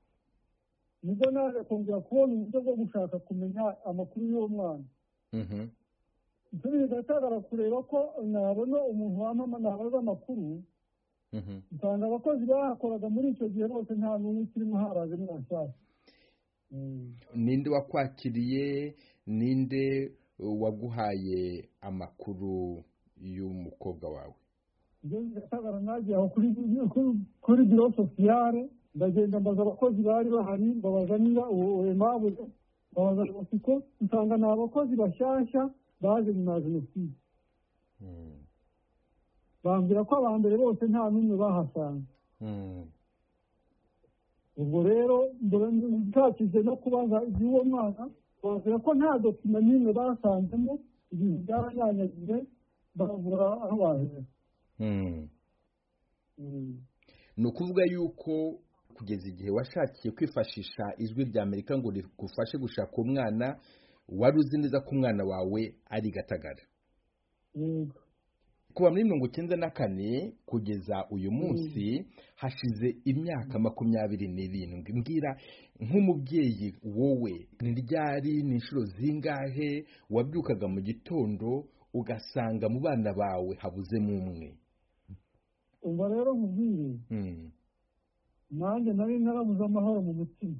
nibwo naje kongera kubona uburyo bwo gushaka kumenya amakuru y'uwo mwana nsubira gatagara kureba ko nabona umuntu wamama nabaza amakuru nsanga abakozi bahakoraga muri icyo gihe bose nta n'umwe ukirimo haraje n'abashyashya. ninde wakwakiriye ninde waguhaye amakuru y'umukobwa wawe? ngeze gatagara nagiye aho kuri kuri biro sosiyale ndagenda mbaza abakozi bari bahari mbabaza niba uwo Aimable babaza Bosiko nsanga ni abakozi bashyashya baje nyuma ya jenoside. bambwira ko aba mbere bose nta n'umwe bahasanze. ubwo rero ntakize no kubaza iby'uwo mwana babwira ko nta dokima n'imwe basanzemo, ibintu byaranyanyagiye babura aho bahera. ni ukuvuga yuko kugeza igihe washakiye kwifashisha ijwi rya Amerika ngo rigufashe gushaka umwana, wari uzi neza ko umwana wawe ari Gatagara. kuva muri mirongo icyenda na kane kugeza uyu munsi hashize imyaka makumyabiri n'irindwi. mbwira nk'umubyeyi wowe, ni ryari, ni inshuro zingahe wabyukaga mu gitondo ugasanga mu bana bawe habuzemo umwe? umva rero nkubwire, nanjye nari narabuze amahoro mu mutima,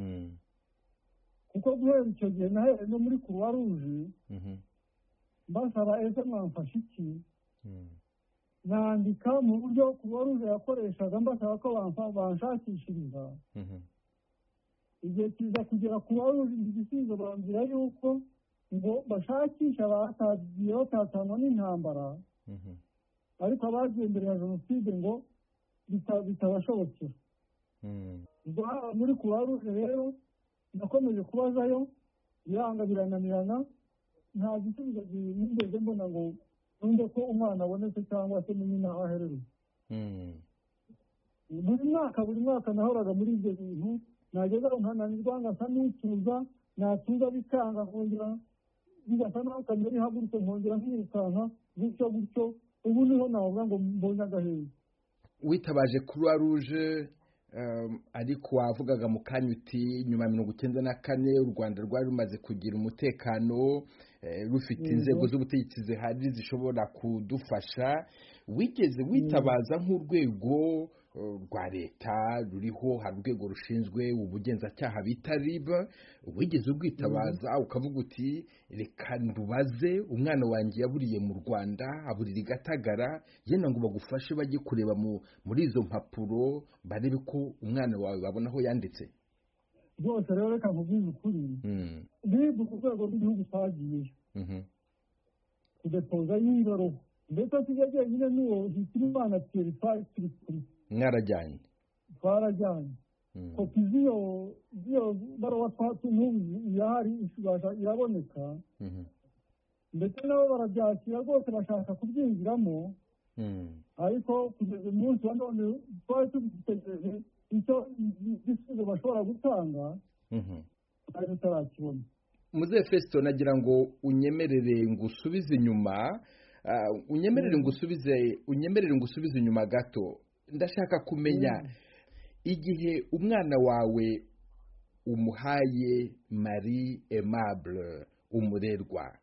kuko guhera icyo gihe nahereye no muri Croix Rouge mbasaba ese mwamfasha iki, nandika mu buryo Croix Rouge yakoreshaga mbasaba ko banshakishiriza. igihe kiza kugera Croix Rouge igisubizo bambwira yuko ngo bashakisha abatagiye batatanwa n'intambara, ariko abagiye mbere ya jenoside ngo bitabashobokera. ubwo haba muri Croix Rouge rero nakomeje kubazayo biranga birananirana, nta gisubizo nigeze mbona ngo numve ko umwana abonetse cyangwa se menye n'aho aherereye. buri mwaka buri mwaka nahoraga muri ibyo bintu, nageza aho nkananirwa ngasa n'utuza, natuza bikanga nkongera bigasa naho kamera ihagurutse nkongera nkirukanka gutyo gutyo. ubu niho navuga ngo mbonye agaheza. witabaje Croix Rouge, ariko wavugaga mu kanya uti nyuma ya mirongo icyenda na kane u Rwanda rwari rumaze kugira umutekano, rufite inzego z'ubutegetsi zihari zishobora kudufasha. wigeze witabaza nk'urwego rwa leta ruriho, hari urwego rushinzwe ubugenzacyaha bita R I B, wigeze urwitabaza ukavuga uti reka ndubaze umwana wanjye yaburiye mu Rwanda, aburira i Gatagara, yenda ngo bagufashe bajye kureba muri izo mpapuro barebe ko umwana wawe babona aho yanditse? rwose rero reka nkubwize ukuri, R I B ku rwego rw'igihugu twagiyeyo kudepoza y'ingoro, ndetse asigaye nyine n'uwo Hitimana Thierry turi kuri mwarajyanye twarajyanye kopi z'iyo z'iyo baruwa twatumiwe irahari, iraboneka, ndetse nabo barabyakira rwose bashaka kubyinjiramo, ariko kugeza umunsi wa none twari tubitegereje icyo igisubizo bashobora gutanga, twari tutarakibona. Muzehe Festo, nagira ngo unyemerere ngusubize inyuma, unyemerere ngusubize unyemerere ngusubize inyuma gato. ndashaka kumenya igihe umwana wawe umuhaye Marie Aimable umurerwa,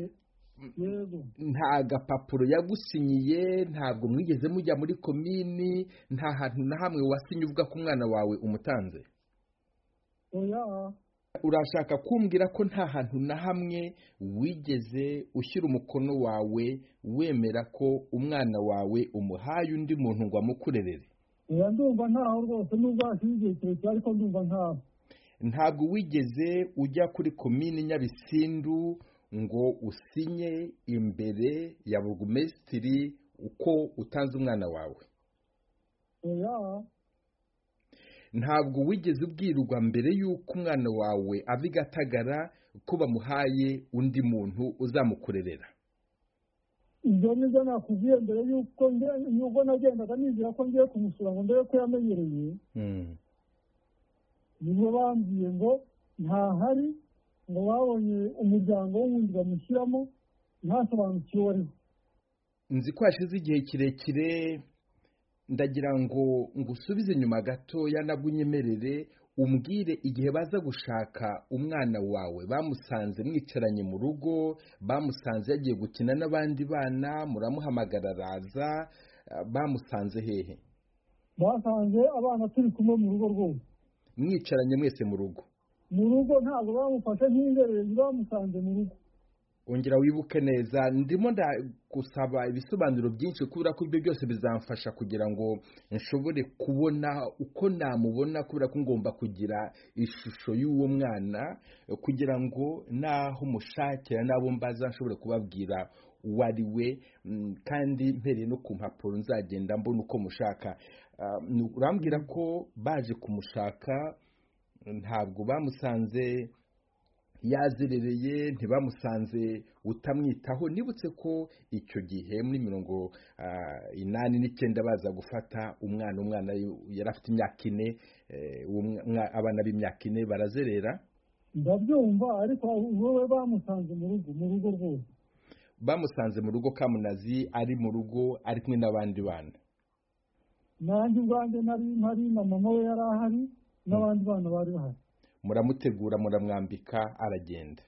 nta gapapuro yagusinyiye, ntabwo mwigeze mujya muri komini, nta hantu na hamwe wasinye uvuga ko umwana wawe umutanze? oya. urashaka kumbwira ko nta hantu na hamwe wigeze ushyira umukono wawe wemera ko umwana wawe umuhaye undi muntu ngo amukurerere? oya, ndumva ntaho rwose, nubwo hashize igihe kirekire ariko ndumva ntaho. ntabwo wigeze ujya kuri komini Nyabisindu ngo usinye imbere ya burugumesitiri uko utanze umwana wawe? oya. ntabwo wigeze ubwirwa mbere y'uko umwana wawe ava i Gatagara ko bamuhaye undi muntu uzamukurerera? ibyo nibyo nakubwiye mbere y'uko nubwo nagendaga nizera ko ngiye kumusura ngo mbere ko yamenyereye, nibo bambwiye ngo ntahari, ngo babonye umuryango w'ubundi bamushyiramo, ntasobanukiwe wariho. nzi ko hashize igihe kirekire, ndagira ngo ngusubize inyuma gatoya nabwo unyemerere umbwire igihe baza gushaka umwana wawe bamusanze mwicaranye mu rugo, bamusanze yagiye gukina n'abandi bana, muramuhamagara araza, bamusanze hehe? basanze abana turi kumwe mu rugo rwose, mwicaranye mwese mu rugo? mu rugo ntabwo bamufashe nk'inzererezi, bamusanze mu rugo. ongera wibuke neza, ndimo ndagusaba ibisobanuro byinshi kubera ko ibyo byose bizamfasha kugira ngo nshobore kubona uko namubona, kubera ko ngomba kugira ishusho y'uwo mwana kugira ngo naho mushakira nabo mbaza nshobore kubabwira uwo ari we, kandi mpereye no ku mpapuro nzagenda mbona uko mushaka. urambwira ko baje kumushaka ntabwo bamusanze yazerereye, ntibamusanze utamwitaho. nibutse ko icyo gihe muri mirongo inani n'icyenda baza gufata umwana umwana yari afite imyaka ine, abana b'imyaka ine barazerera. ndabyumva, ariko wowe bamusanze mu rugo mu rugo rwose? bamusanze mu rugo Kamunazi ari mu rugo ari kumwe n'abandi bana? nanjye ubwanjye nari mpari na mama we yari ahari n'abandi bana bari bahari. muramutegura muramwambika aragenda?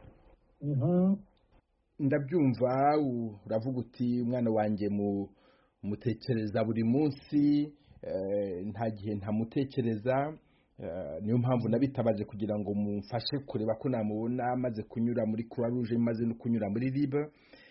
ndabyumva, uravuga uti umwana wanjye mutekereza buri munsi, nta gihe ntamutekereza, niyo mpamvu nabitabaje kugira ngo mumfashe kureba ko namubona, maze kunyura muri Croix Rouge, maze no kunyura muri Libre.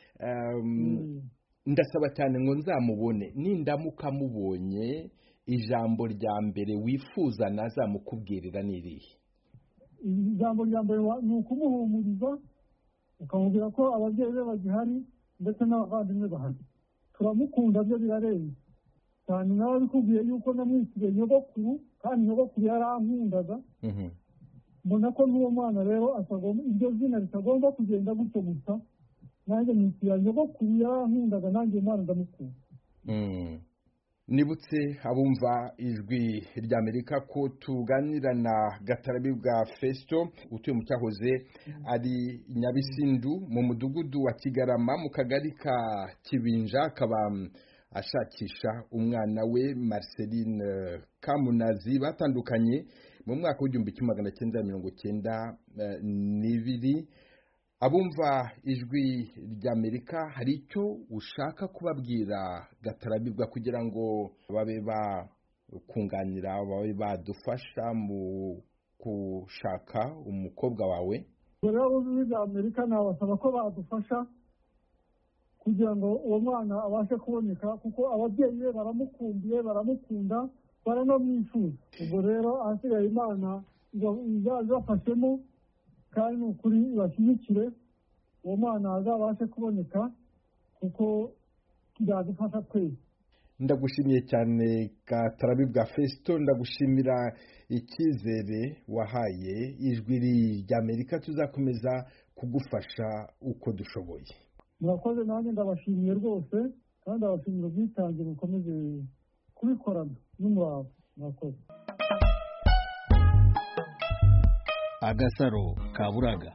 ndasaba cyane ngo nzamubone, nindamuka mubonye ijambo rya mbere wifuza nazamukubwirira n'irihe? ijambo rya mbere ni ukumuhumuriza, ukamubwira ko ababyeyi be bagihari ndetse n'abavandimwe bahari, turamukunda, byo birarenze cyane. nawe bikubwiye yuko namwitiriye nyogokuru, kandi nyogokuru yarankundaga. mbona ko n'uwo mwana rero iryo zina ritagomba kugenda gutyo gusa, nanjye mwitiriye nyogokuru yarankundaga, nanjye uwo mwana ndamukunda. nibutse abumva ijwi ry'Amerika ko tuganira na Gatarabibwa Festo utuye mu cyahoze ari Nyabisindu mu mudugudu wa Kigarama mu kagari ka Kibinja, akaba ashakisha umwana we Marceline Kamunazi batandukanye mu mwaka w'igihumbi kimwe magana cyenda mirongo cyenda n'ibiri. abumva ijwi ry'Amerika, hari icyo ushaka kubabwira Gatarabibwa kugira ngo babe bakunganira, babe badufasha mu gushaka umukobwa wawe? rero abumva ijwi ry'Amerika nabasaba ko badufasha kugira ngo uwo mwana abashe kuboneka, kuko ababyeyi be baramukumbiye, baramukunda, baranamwifuza. ubwo rero ahasigaye Imana izabafashemo, kandi ni ukuri bashyigikire uwo mwana azabashe kuboneka, kuko byadufasha twese. ndagushimiye cyane Gatarabibwa Festo, ndagushimira icyizere wahaye ijwi ry'Amerika, tuzakomeza kugufasha uko dushoboye. murakoze, nanjye ndabashimiye rwose, kandi ndabashimira ubwitange bukomeze kubikorana n'umurava. murakoze. Agasaro Kaburaga.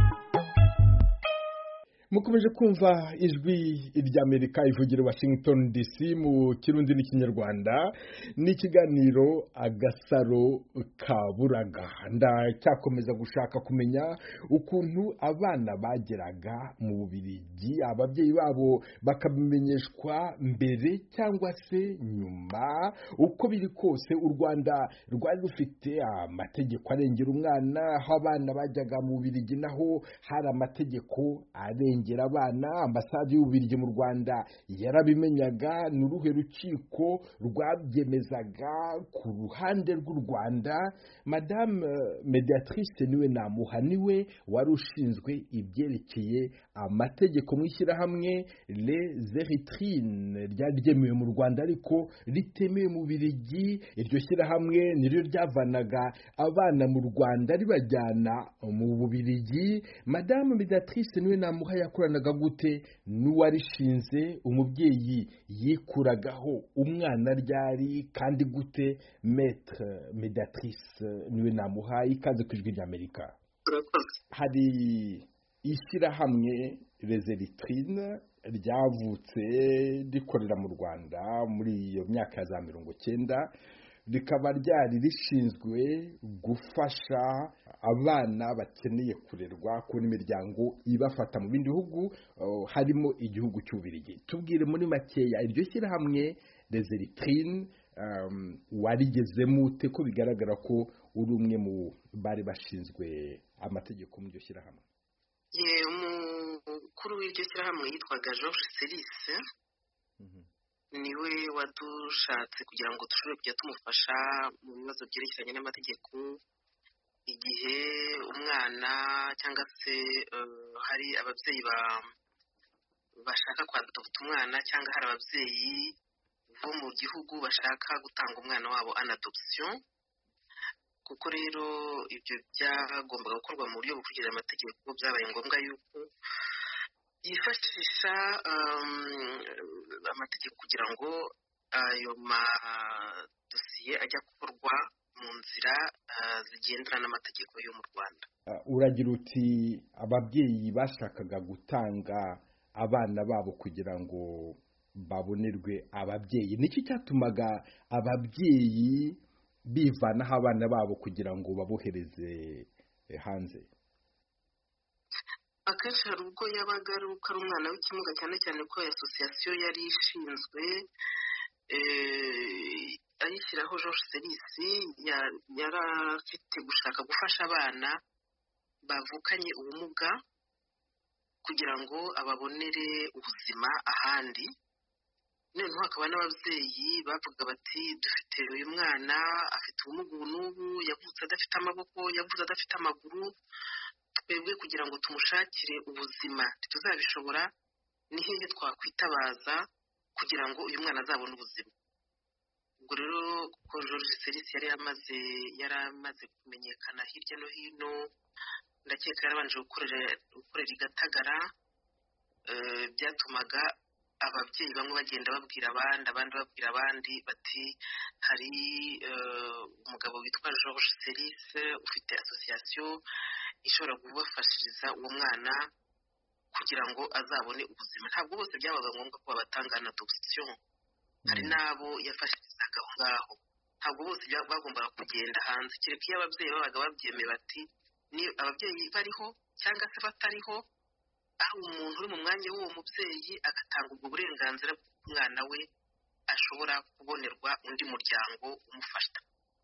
mukomeje kumva ijwi ry'Amerika ivugira Washington D C mu Kirundi n'Ikinyarwanda, n'ikiganiro Agasaro Kaburaga. ndacyakomeza gushaka kumenya ukuntu abana bageraga mu Bubiligi, ababyeyi babo bakabimenyeshwa mbere cyangwa se nyuma. uko biri kose u Rwanda rwari rufite amategeko arengera umwana, aho abana bajyaga mu Bubiligi naho hari amategeko arengera abana. ambasade y'Ububiligi mu Rwanda yarabimenyaga. ni uruhe rukiko rwabyemezaga ku ruhande rw'u Rwanda? Madame Mediatrice niwe namuha, niwe wari ushinzwe ibyerekeye amategeko mu ishyirahamwe Les Eritrines, ryari ryemewe mu Rwanda ariko ritemewe mu Bubiligi. iryo shyirahamwe niryo ryavanaga abana mu Rwanda ribajyana mu Bubiligi. Madame Mediatrice niwe namuha yakoranaga gute n'uwarishinze? umubyeyi yikuragaho umwana ryari kandi gute? Maître Mediatrice niwe namuha, ikaze ku ijwi ry'Amerika. hari ishyirahamwe Les Eritrines ryavutse rikorera mu Rwanda muri iyo myaka ya za mirongo cyenda, rikaba ryari rishinzwe gufasha abana bakeneye kurerwa kubona imiryango ibafata mu bindi bihugu uh, harimo igihugu cy'Ububiligi. Tubwire muri makeya iryo shyirahamwe Les Eritrines um, warigezemo ute ko bigaragara ko uri umwe mu bari bashinzwe amategeko mu iryo shyirahamwe? Ye umukuru w'iryo shyirahamwe yitwaga Georges Selis. Mm-hmm. Niwe wadushatse kugira ngo dushobore kujya tumufasha mu bibazo byerekeranye n'amategeko igihe umwana cyangwa se uh, hari ababyeyi ba bashaka kwadopta umwana cyangwa hari ababyeyi bo mu gihugu bashaka gutanga umwana wabo en adoption. Kuko rero ibyo byagombaga gukorwa mu buryo bukurikije amategeko, byabaye ngombwa yuko yifashisha um, amategeko kugira ngo ayo madosiye ajya gukorwa mu nzira uh, zigendana n'amategeko yo mu Rwanda. Uh, uragira uti ababyeyi bashakaga gutanga abana babo kugira ngo babonerwe ababyeyi, niki cyatumaga ababyeyi bivanaho abana babo kugira ngo babohereze hanze? Akenshi hari ubwo yabaga ari umwana w'ikimuga, cyane cyane ko association yari ishinzwe ayishyiraho Georges Selis yarafite gushaka gufasha abana bavukanye ubumuga kugira ngo ababonere ubuzima ahandi. Noneho hakaba n'ababyeyi bavuga bati dufite uyu mwana afite ubumuga n'ubu, yavutse adafite amaboko, yavutse adafite amaguru, twebwe kugira ngo tumushakire ubuzima tuzabishobora, ni hehe twakwitabaza kugira ngo uyu mwana azabone ubuzima. Ubwo rero kuko Georges Selis yari amaze yari amaze kumenyekana hirya no hino, ndakeka yarabanje gukorera gukorera igatagara, uh, byatumaga ababyeyi bamwe bagenda babwira abandi abandi babwira abandi bati hari uh, umugabo witwa Georges Selis ufite association ishobora kubafashiriza uwo mwana kugira ngo azabone ubuzima. Ntabwo bose byabaga ngombwa ko babatanga na adoption, hari nabo yafashirizaga aho ngaho. Ntabwo bose bagombaga kugenda hanze, kereka iyo ababyeyi babaga babyemeye bati ni ababyeyi bariho cyangwa se batariho, aho umuntu uri mu mwanya w'uwo mubyeyi agatanga ubwo burenganzira bw'umwana we ashobora kubonerwa undi muryango umufasha.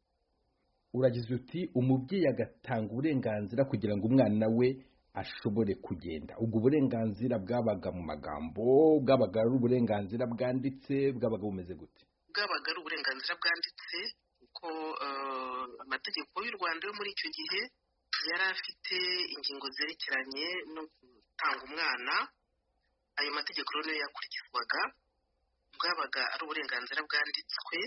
Uragize uti umubyeyi agatanga uburenganzira kugira ngo umwana we ashobore kugenda. Ubwo burenganzira bwabaga mu magambo, bwabaga ari uburenganzira bwanditse, bwabaga bumeze gute? Bwabaga ari uburenganzira bwanditse kuko uh, amategeko y'u Rwanda yo muri icyo gihe yari afite ingingo zerekeranye no gutanga umwana. Ayo mategeko rero yakurikizwaga, bwabaga ari uburenganzira bwanditswe,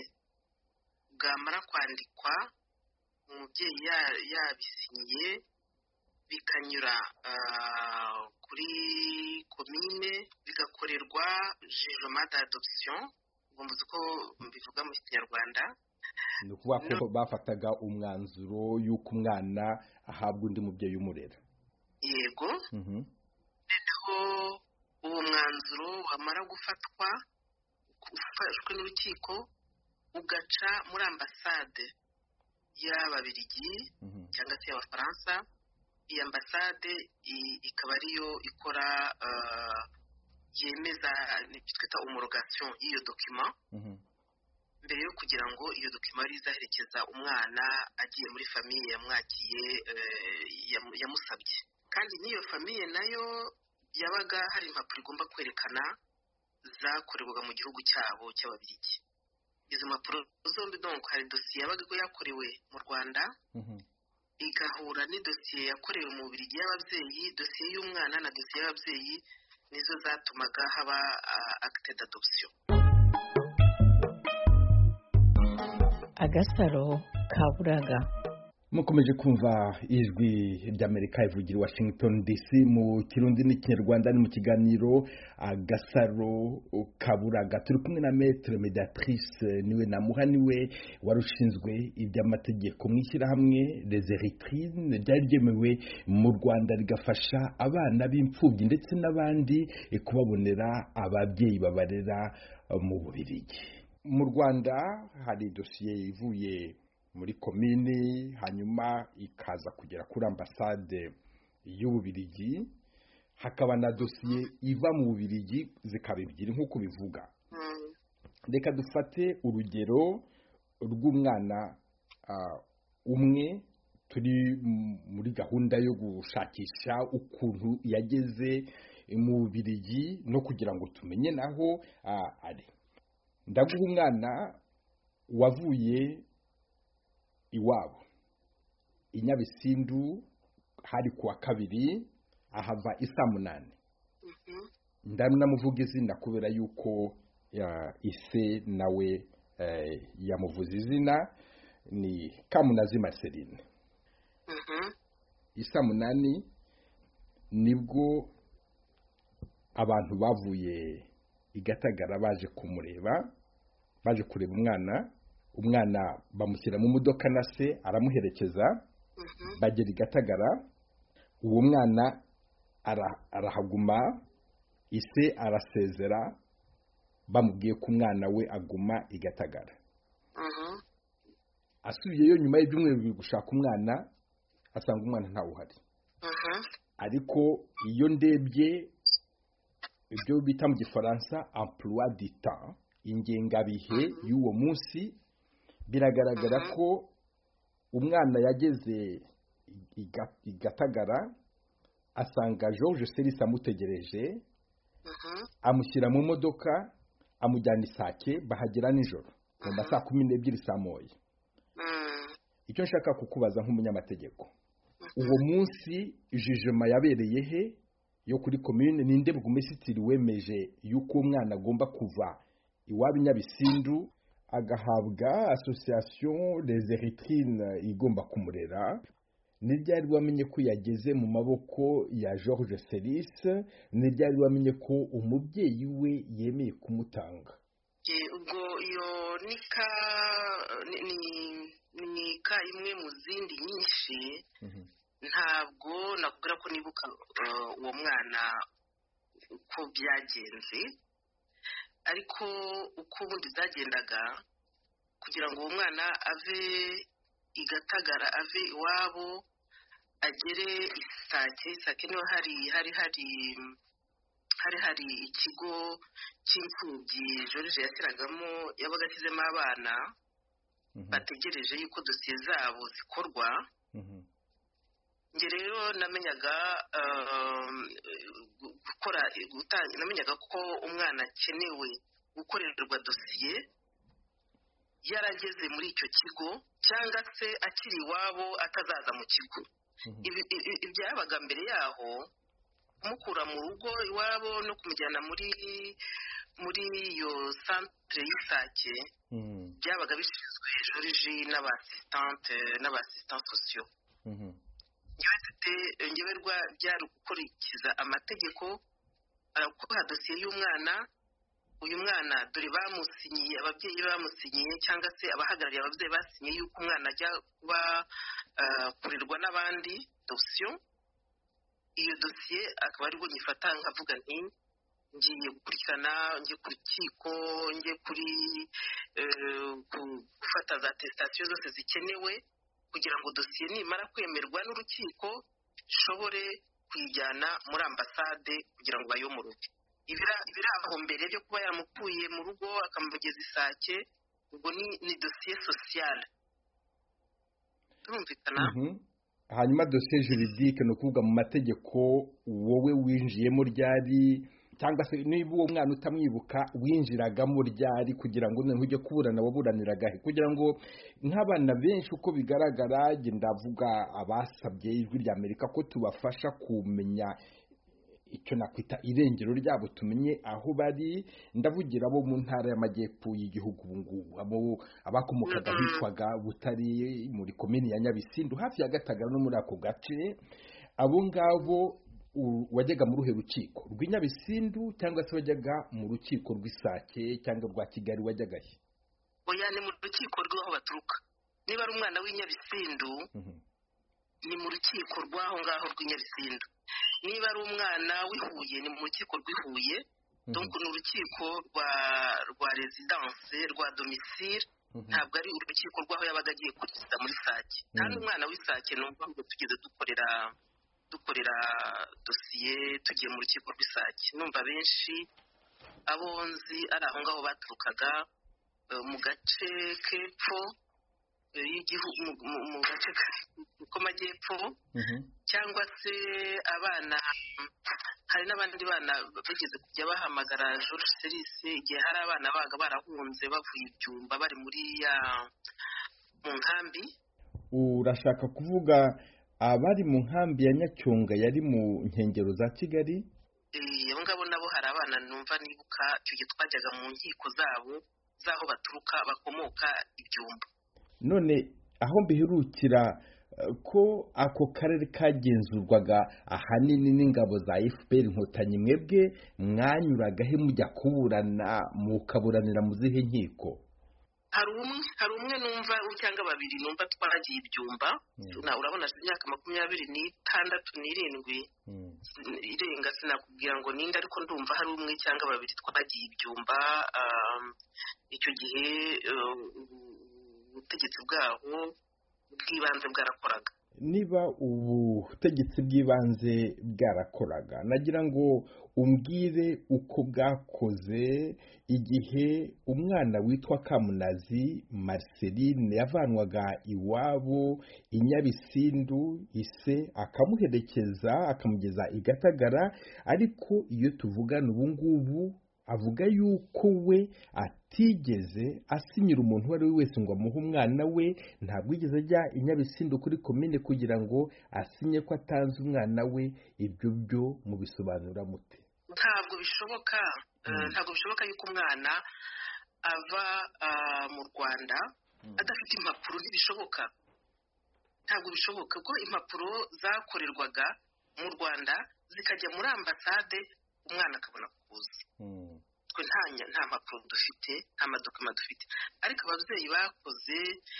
bwamara kwandikwa umubyeyi yabisinyiye bikanyura uh, kuri komine bigakorerwa jugement d'adoption. Ngombuze ko mbivuga mu Kinyarwanda. Ni ukuvuga ko bafataga umwanzuro y'uko umwana ahabwa undi mubyeyi umurera. Yego. Mhm. Noneho uwo mwanzuro wamara gufatwa ufashwe n'urukiko ugaca muri ambasade y'Ababiligi mm-hmm. cyangwa se y'Abafaransa. Iyi ambasade ikaba ariyo ikora uh, yemeza twita homologation y'iyo document mm-hmm. mbere yo kugira ngo iyo document izaherekeza umwana agiye muri famille yamwakiye uh, yamusabye. Kandi n'iyo famille nayo yabaga hari impapuro igomba kwerekana zakorerwaga mu gihugu cyabo cy'Ababiligi. Izo mpapuro zombi donc hari dosiye yabaga yakorewe mu Rwanda mm-hmm. igahura ni dosiye yakorewe mu Bubiligi y'ababyeyi, dosiye y'umwana na dosiye y'ababyeyi nizo zatumaga haba uh, acte d'adoption. Agasaro Kaburaga. Mukomeje kumva ijwi ry'Amerika ivugira i Washington D C mu Kirundi n'Ikinyarwanda, ni mu kiganiro Agasaro Kaburaga. Turi kumwe na Maître Mediatrice niwe namuha niwe warushinzwe iby'amategeko mu ishyirahamwe Les Eritrines ryari ryemewe mu Rwanda rigafasha abana b'imfubyi ndetse n'abandi kubabonera ababyeyi babarera mu Bubiligi. mu Rwanda hari dosiye ivuye muri komini hanyuma ikaza kugera kuri ambasade y'Ububiligi, hakaba na dosiye iva mu Bubiligi zikaba ebyiri nk'uko bivuga. Reka dufate urugero rw'umwana umwe turi muri gahunda yo gushakisha ukuntu yageze mu Bubiligi no kugira ngo tumenye naho ari. Ndaguha umwana wavuye iwabo i Nyabisindu hari kuwa kabiri ahava isa munani. Ndamuvuga izina kubera yuko ya ise nawe eh, yamuvuza izina ni Kamunazi Marceline. Mhm. Isa munani nibwo abantu bavuye igatagara baje kumureba, baje kureba umwana, umwana bamushyira mu modoka na se aramuherekeza. Mhm. Bagera igatagara, uwo mwana arahaguma, ise arasezera, bamubwiye ko umwana we aguma igatagara. Mhm. Asubiyeyo nyuma y'ibyumweru bibiri gushaka umwana, asanga umwana ntawe uhari. Mhm. Ariko iyo ndebye ibyo bita mu Gifaransa emploi du temps, ingengabihe y'uwo munsi, biragaragara ko umwana yageze igatagara asanga George Seris amutegereje, amushyira mu modoka amujyana Isake, bahagera nijoro mu masaa kumi n'ebyiri saa moya. Icyo nshaka kukubaza nk'umunyamategeko, uwo munsi jijema yabereye he yo kuri commune? Ninde bw'umusitiri wemeje yuko umwana agomba kuva iwabo Nyabisindu agahabwa association des Eritrines igomba kumurera? N'iryari wamenye ko yageze mu maboko ya George Seris? N'iryari wamenye ko umubyeyi we yemeye kumutanga? Ubwo iyo nika ni ka imwe mu zindi nyinshi. Ntabwo nakubwira ko nibuka uwo mwana uko byagenze, ariko uko ubundi byagendaga kugira ngo uwo mwana ave igatagara, ave iwabo agere Isake. Isake niho hari hari hari hari hari ikigo cy'imfubyi George yasiragamo, yabaga ashyizemo abana bategereje yuko dosiye zabo zikorwa. Nge rero namenyaga gukora namenyaga ko umwana akenewe gukorerwa dosiye yarageze muri icyo kigo, cyangwa se akiri iwabo atazaza mu kigo. Ibyabaga mbere yaho kumukura mu rugo iwabo no kumujyana muri muri iyo centre y'Isake byabaga bishinzwe George n'abasistante n'abasistante sociaux. Ngewe rwa byari gukurikiza amategeko, arakuha dosiye y'umwana. Uyu mwana dore bamusinyiye, ababyeyi bamusinyiye cyangwa se abahagarariye ababyeyi basinyiye yuko umwana ajya kuba kurirwa n'abandi dosiyo. Iyo dosiye akaba aribwo nyifata nkavuga nti ngiye gukurikirana, ngiye ku rukiko, ngiye kuri gufata za attestation zose zikenewe kugira ngo dosiye nimara kwemerwa n'urukiko ishobore kuyijyana muri ambasade kugira ngo bayomuruke. Ibiraho mbere byo kuba yamukuye mu rugo akamugeza Isake, ubwo ni ni dosiye sociale. Turumvikana? Hanyuma dosiye juridique no kuvuga mu mategeko, wowe winjiyemo ryari, cyangwa se niba uwo mwana utamwibuka winjiragamo ryari kugira ngo none ujye kuburana waburaniraga he? Kugira ngo nk'abana benshi uko bigaragara, ndavuga abasabye Ijwi rya Amerika ko tubafasha kumenya icyo nakwita irengero ryabo, tumenye aho bari. Ndavugira abo mu ntara y'amajyepfo y'igihugu, ubu ngubu abo abakomokaga hitwaga Butari muri komini ya Nyabisindu hafi ya Gatagara no muri ako gace. Abo ngabo wajyaga mu ruhe rukiko rw'Inyabisindu cyangwa se wajyaga mu rukiko rw'Isake cyangwa rwa Kigali? Wajyaga he? Oya, ni mu rukiko rw'aho baturuka. Niba ari umwana w'Inyabisindu ni mu rukiko rw'aho ngaho rw'Inyabisindu. Niba ari umwana w'ihuye ni mu rukiko rw'ihuye. donc ni urukiko rwa rwa residence rwa domicile ntabwo ari urukiko rw'aho yabaga agiye kuriza muri Sake nta n'umwana w'Isake numva ngo tugeze dukorera dukorera dosiye tugiye mu rukiko rw'Isake numva benshi abo nzi ari aho ngaho baturukaga mu gace k'epfo y'igihugu mu gace k'amajyepfo cyangwa se abana hari n'abandi bana bageze kujya bahamagara George Serise igihe hari abana baga barahunze bavuye ibyumba bari muri ya mu nkambi. Urashaka kuvuga abari mu nkambi ya Nyacyonga yari mu nkengero za Kigali? Eh abo ngabo nabo hari abana numva nibuka cyo twajyaga mu nkiko zabo zaho baturuka bakomoka ibyumba. None aho mbihirukira ko ako karere kagenzurwaga ahanini n'ingabo za F P R Inkotanyi, mwebwe mwanyuraga he mujya kuburana mukaburanira mu zihe nkiko? hari umwe hari umwe numva cyangwa babiri numva twaragiye ibyumba na urabona imyaka makumyabiri n'itandatu n'irindwi irenga sinakubwira ngo ninde ariko ndumva hari umwe cyangwa babiri twaragiye ibyumba icyo gihe ubutegetsi bwaho bw'ibanze bwarakoraga. Niba ubutegetsi bw'ibanze bwarakoraga nagira ngo umbwire uko bwakoze igihe umwana witwa Kamunazi Marceline yavanwaga iwabo i Nyabisindu, ise akamuherekeza akamugeza i Gatagara, ariko iyo tuvugana ubu ngubu avuga yuko we atigeze asinyira umuntu uwo ari we wese ngo amuhe umwana we, ntabwo yigeze ajya i Nyabisindu kuri komine kugira ngo asinye ko atanze umwana we. Ibyo byo mubisobanura mute? Ntabwo bishoboka ntabwo bishoboka yuko umwana ava mu Rwanda adafite impapuro, ntibishoboka ntabwo bishoboka ko impapuro zakorerwaga mu Rwanda zikajya muri ambasade umwana akabona kuza. Twe ntanya nta mpapuro dufite nta madokima dufite, ariko ababyeyi bakoze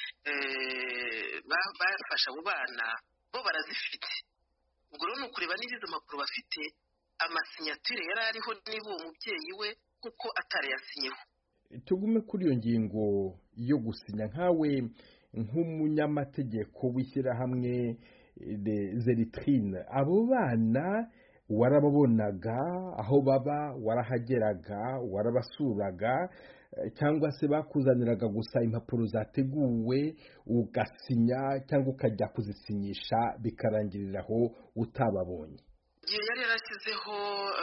bafasha abo bana bo barazifite. Ubwo rero ni ukureba niba izo mpapuro bafite amasinyatire yari ariho niba uwo mubyeyi we kuko atarayasinyeho. Tugume kuri iyo ngingo yo gusinya, nkawe nk'umunyamategeko w'ishyirahamwe Zeritrine, abo bana warababonaga aho baba, warahageraga, warabasuraga, cyangwa se bakuzaniraga gusa impapuro zateguwe ugasinya cyangwa ukajya kuzisinyisha bikarangirira aho utababonye? Igihe yari yarashyizeho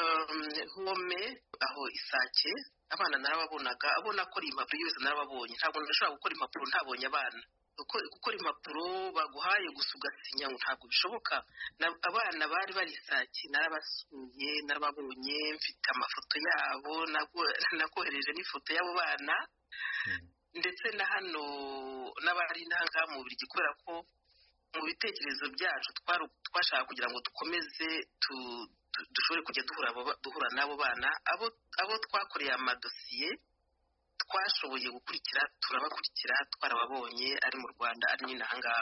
home aho Isake, abana narababonaga, abona ko ari impapuro yose narababonye. Ntabwo ndashobora gukora impapuro ntabonye abana, gukora impapuro baguhaye gusa ugasinya ntabwo bishoboka. Abana bari bari Isake narabasuye narababonye, mfite amafoto yabo, nakohereje n'ifoto y'abo bana ndetse na hano n'abari nanga mu Bubiligi, kubera ko mu bitekerezo byacu twashaka kugira ngo dukomeze dushobore kujya duhura n'abo bana abo twakoreye amadosiye twashoboye gukurikira, turabakurikira, twarababonye ari mu Rwanda ari n'inahangaha.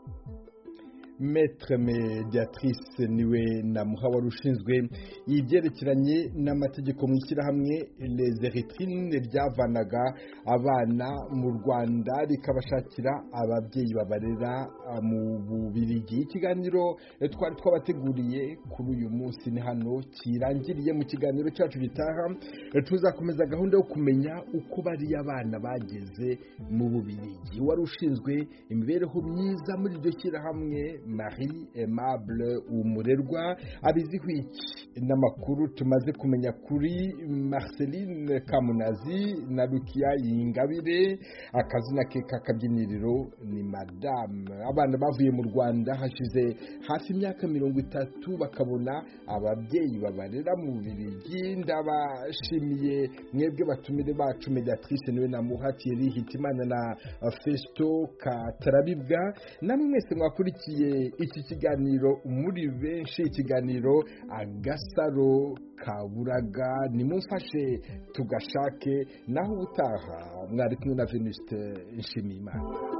Maître Mediatrice niwe namuha wari ushinzwe ibyerekeranye n'amategeko mu ishyirahamwe Les Eritrines ryavanaga abana mu Rwanda rikabashakira ababyeyi babarera mu Bubiligi. Ikiganiro twari twabateguriye kuri uyu munsi ni hano kirangiriye. Mu kiganiro cyacu gitaha tuzakomeza gahunda yo kumenya uko bari abana bageze mu Bubiligi. Wari ushinzwe imibereho myiza muri iryo shyirahamwe Marie Aimable Umurerwa abiziho iki n'amakuru tumaze kumenya kuri Marceline Kamunazi na Rukia Ingabire, akazina ke kakabyiniriro ni Madame. Abana bavuye mu Rwanda hashize hafi imyaka mirongo itatu bakabona ababyeyi babarera mu Bubiligi. Ndabashimiye mwebwe batumire bacu, Mediatrice niwe namuha, Thierry Hitimana na Festo Katarabibwa, namwe mwese mwakurikiye iki kiganiro muri benshi, ikiganiro Agasaro Kaburaga. Nimumfashe tugashake naho ubutaha. Mwari kumwe na Venuste Nshimiyimana.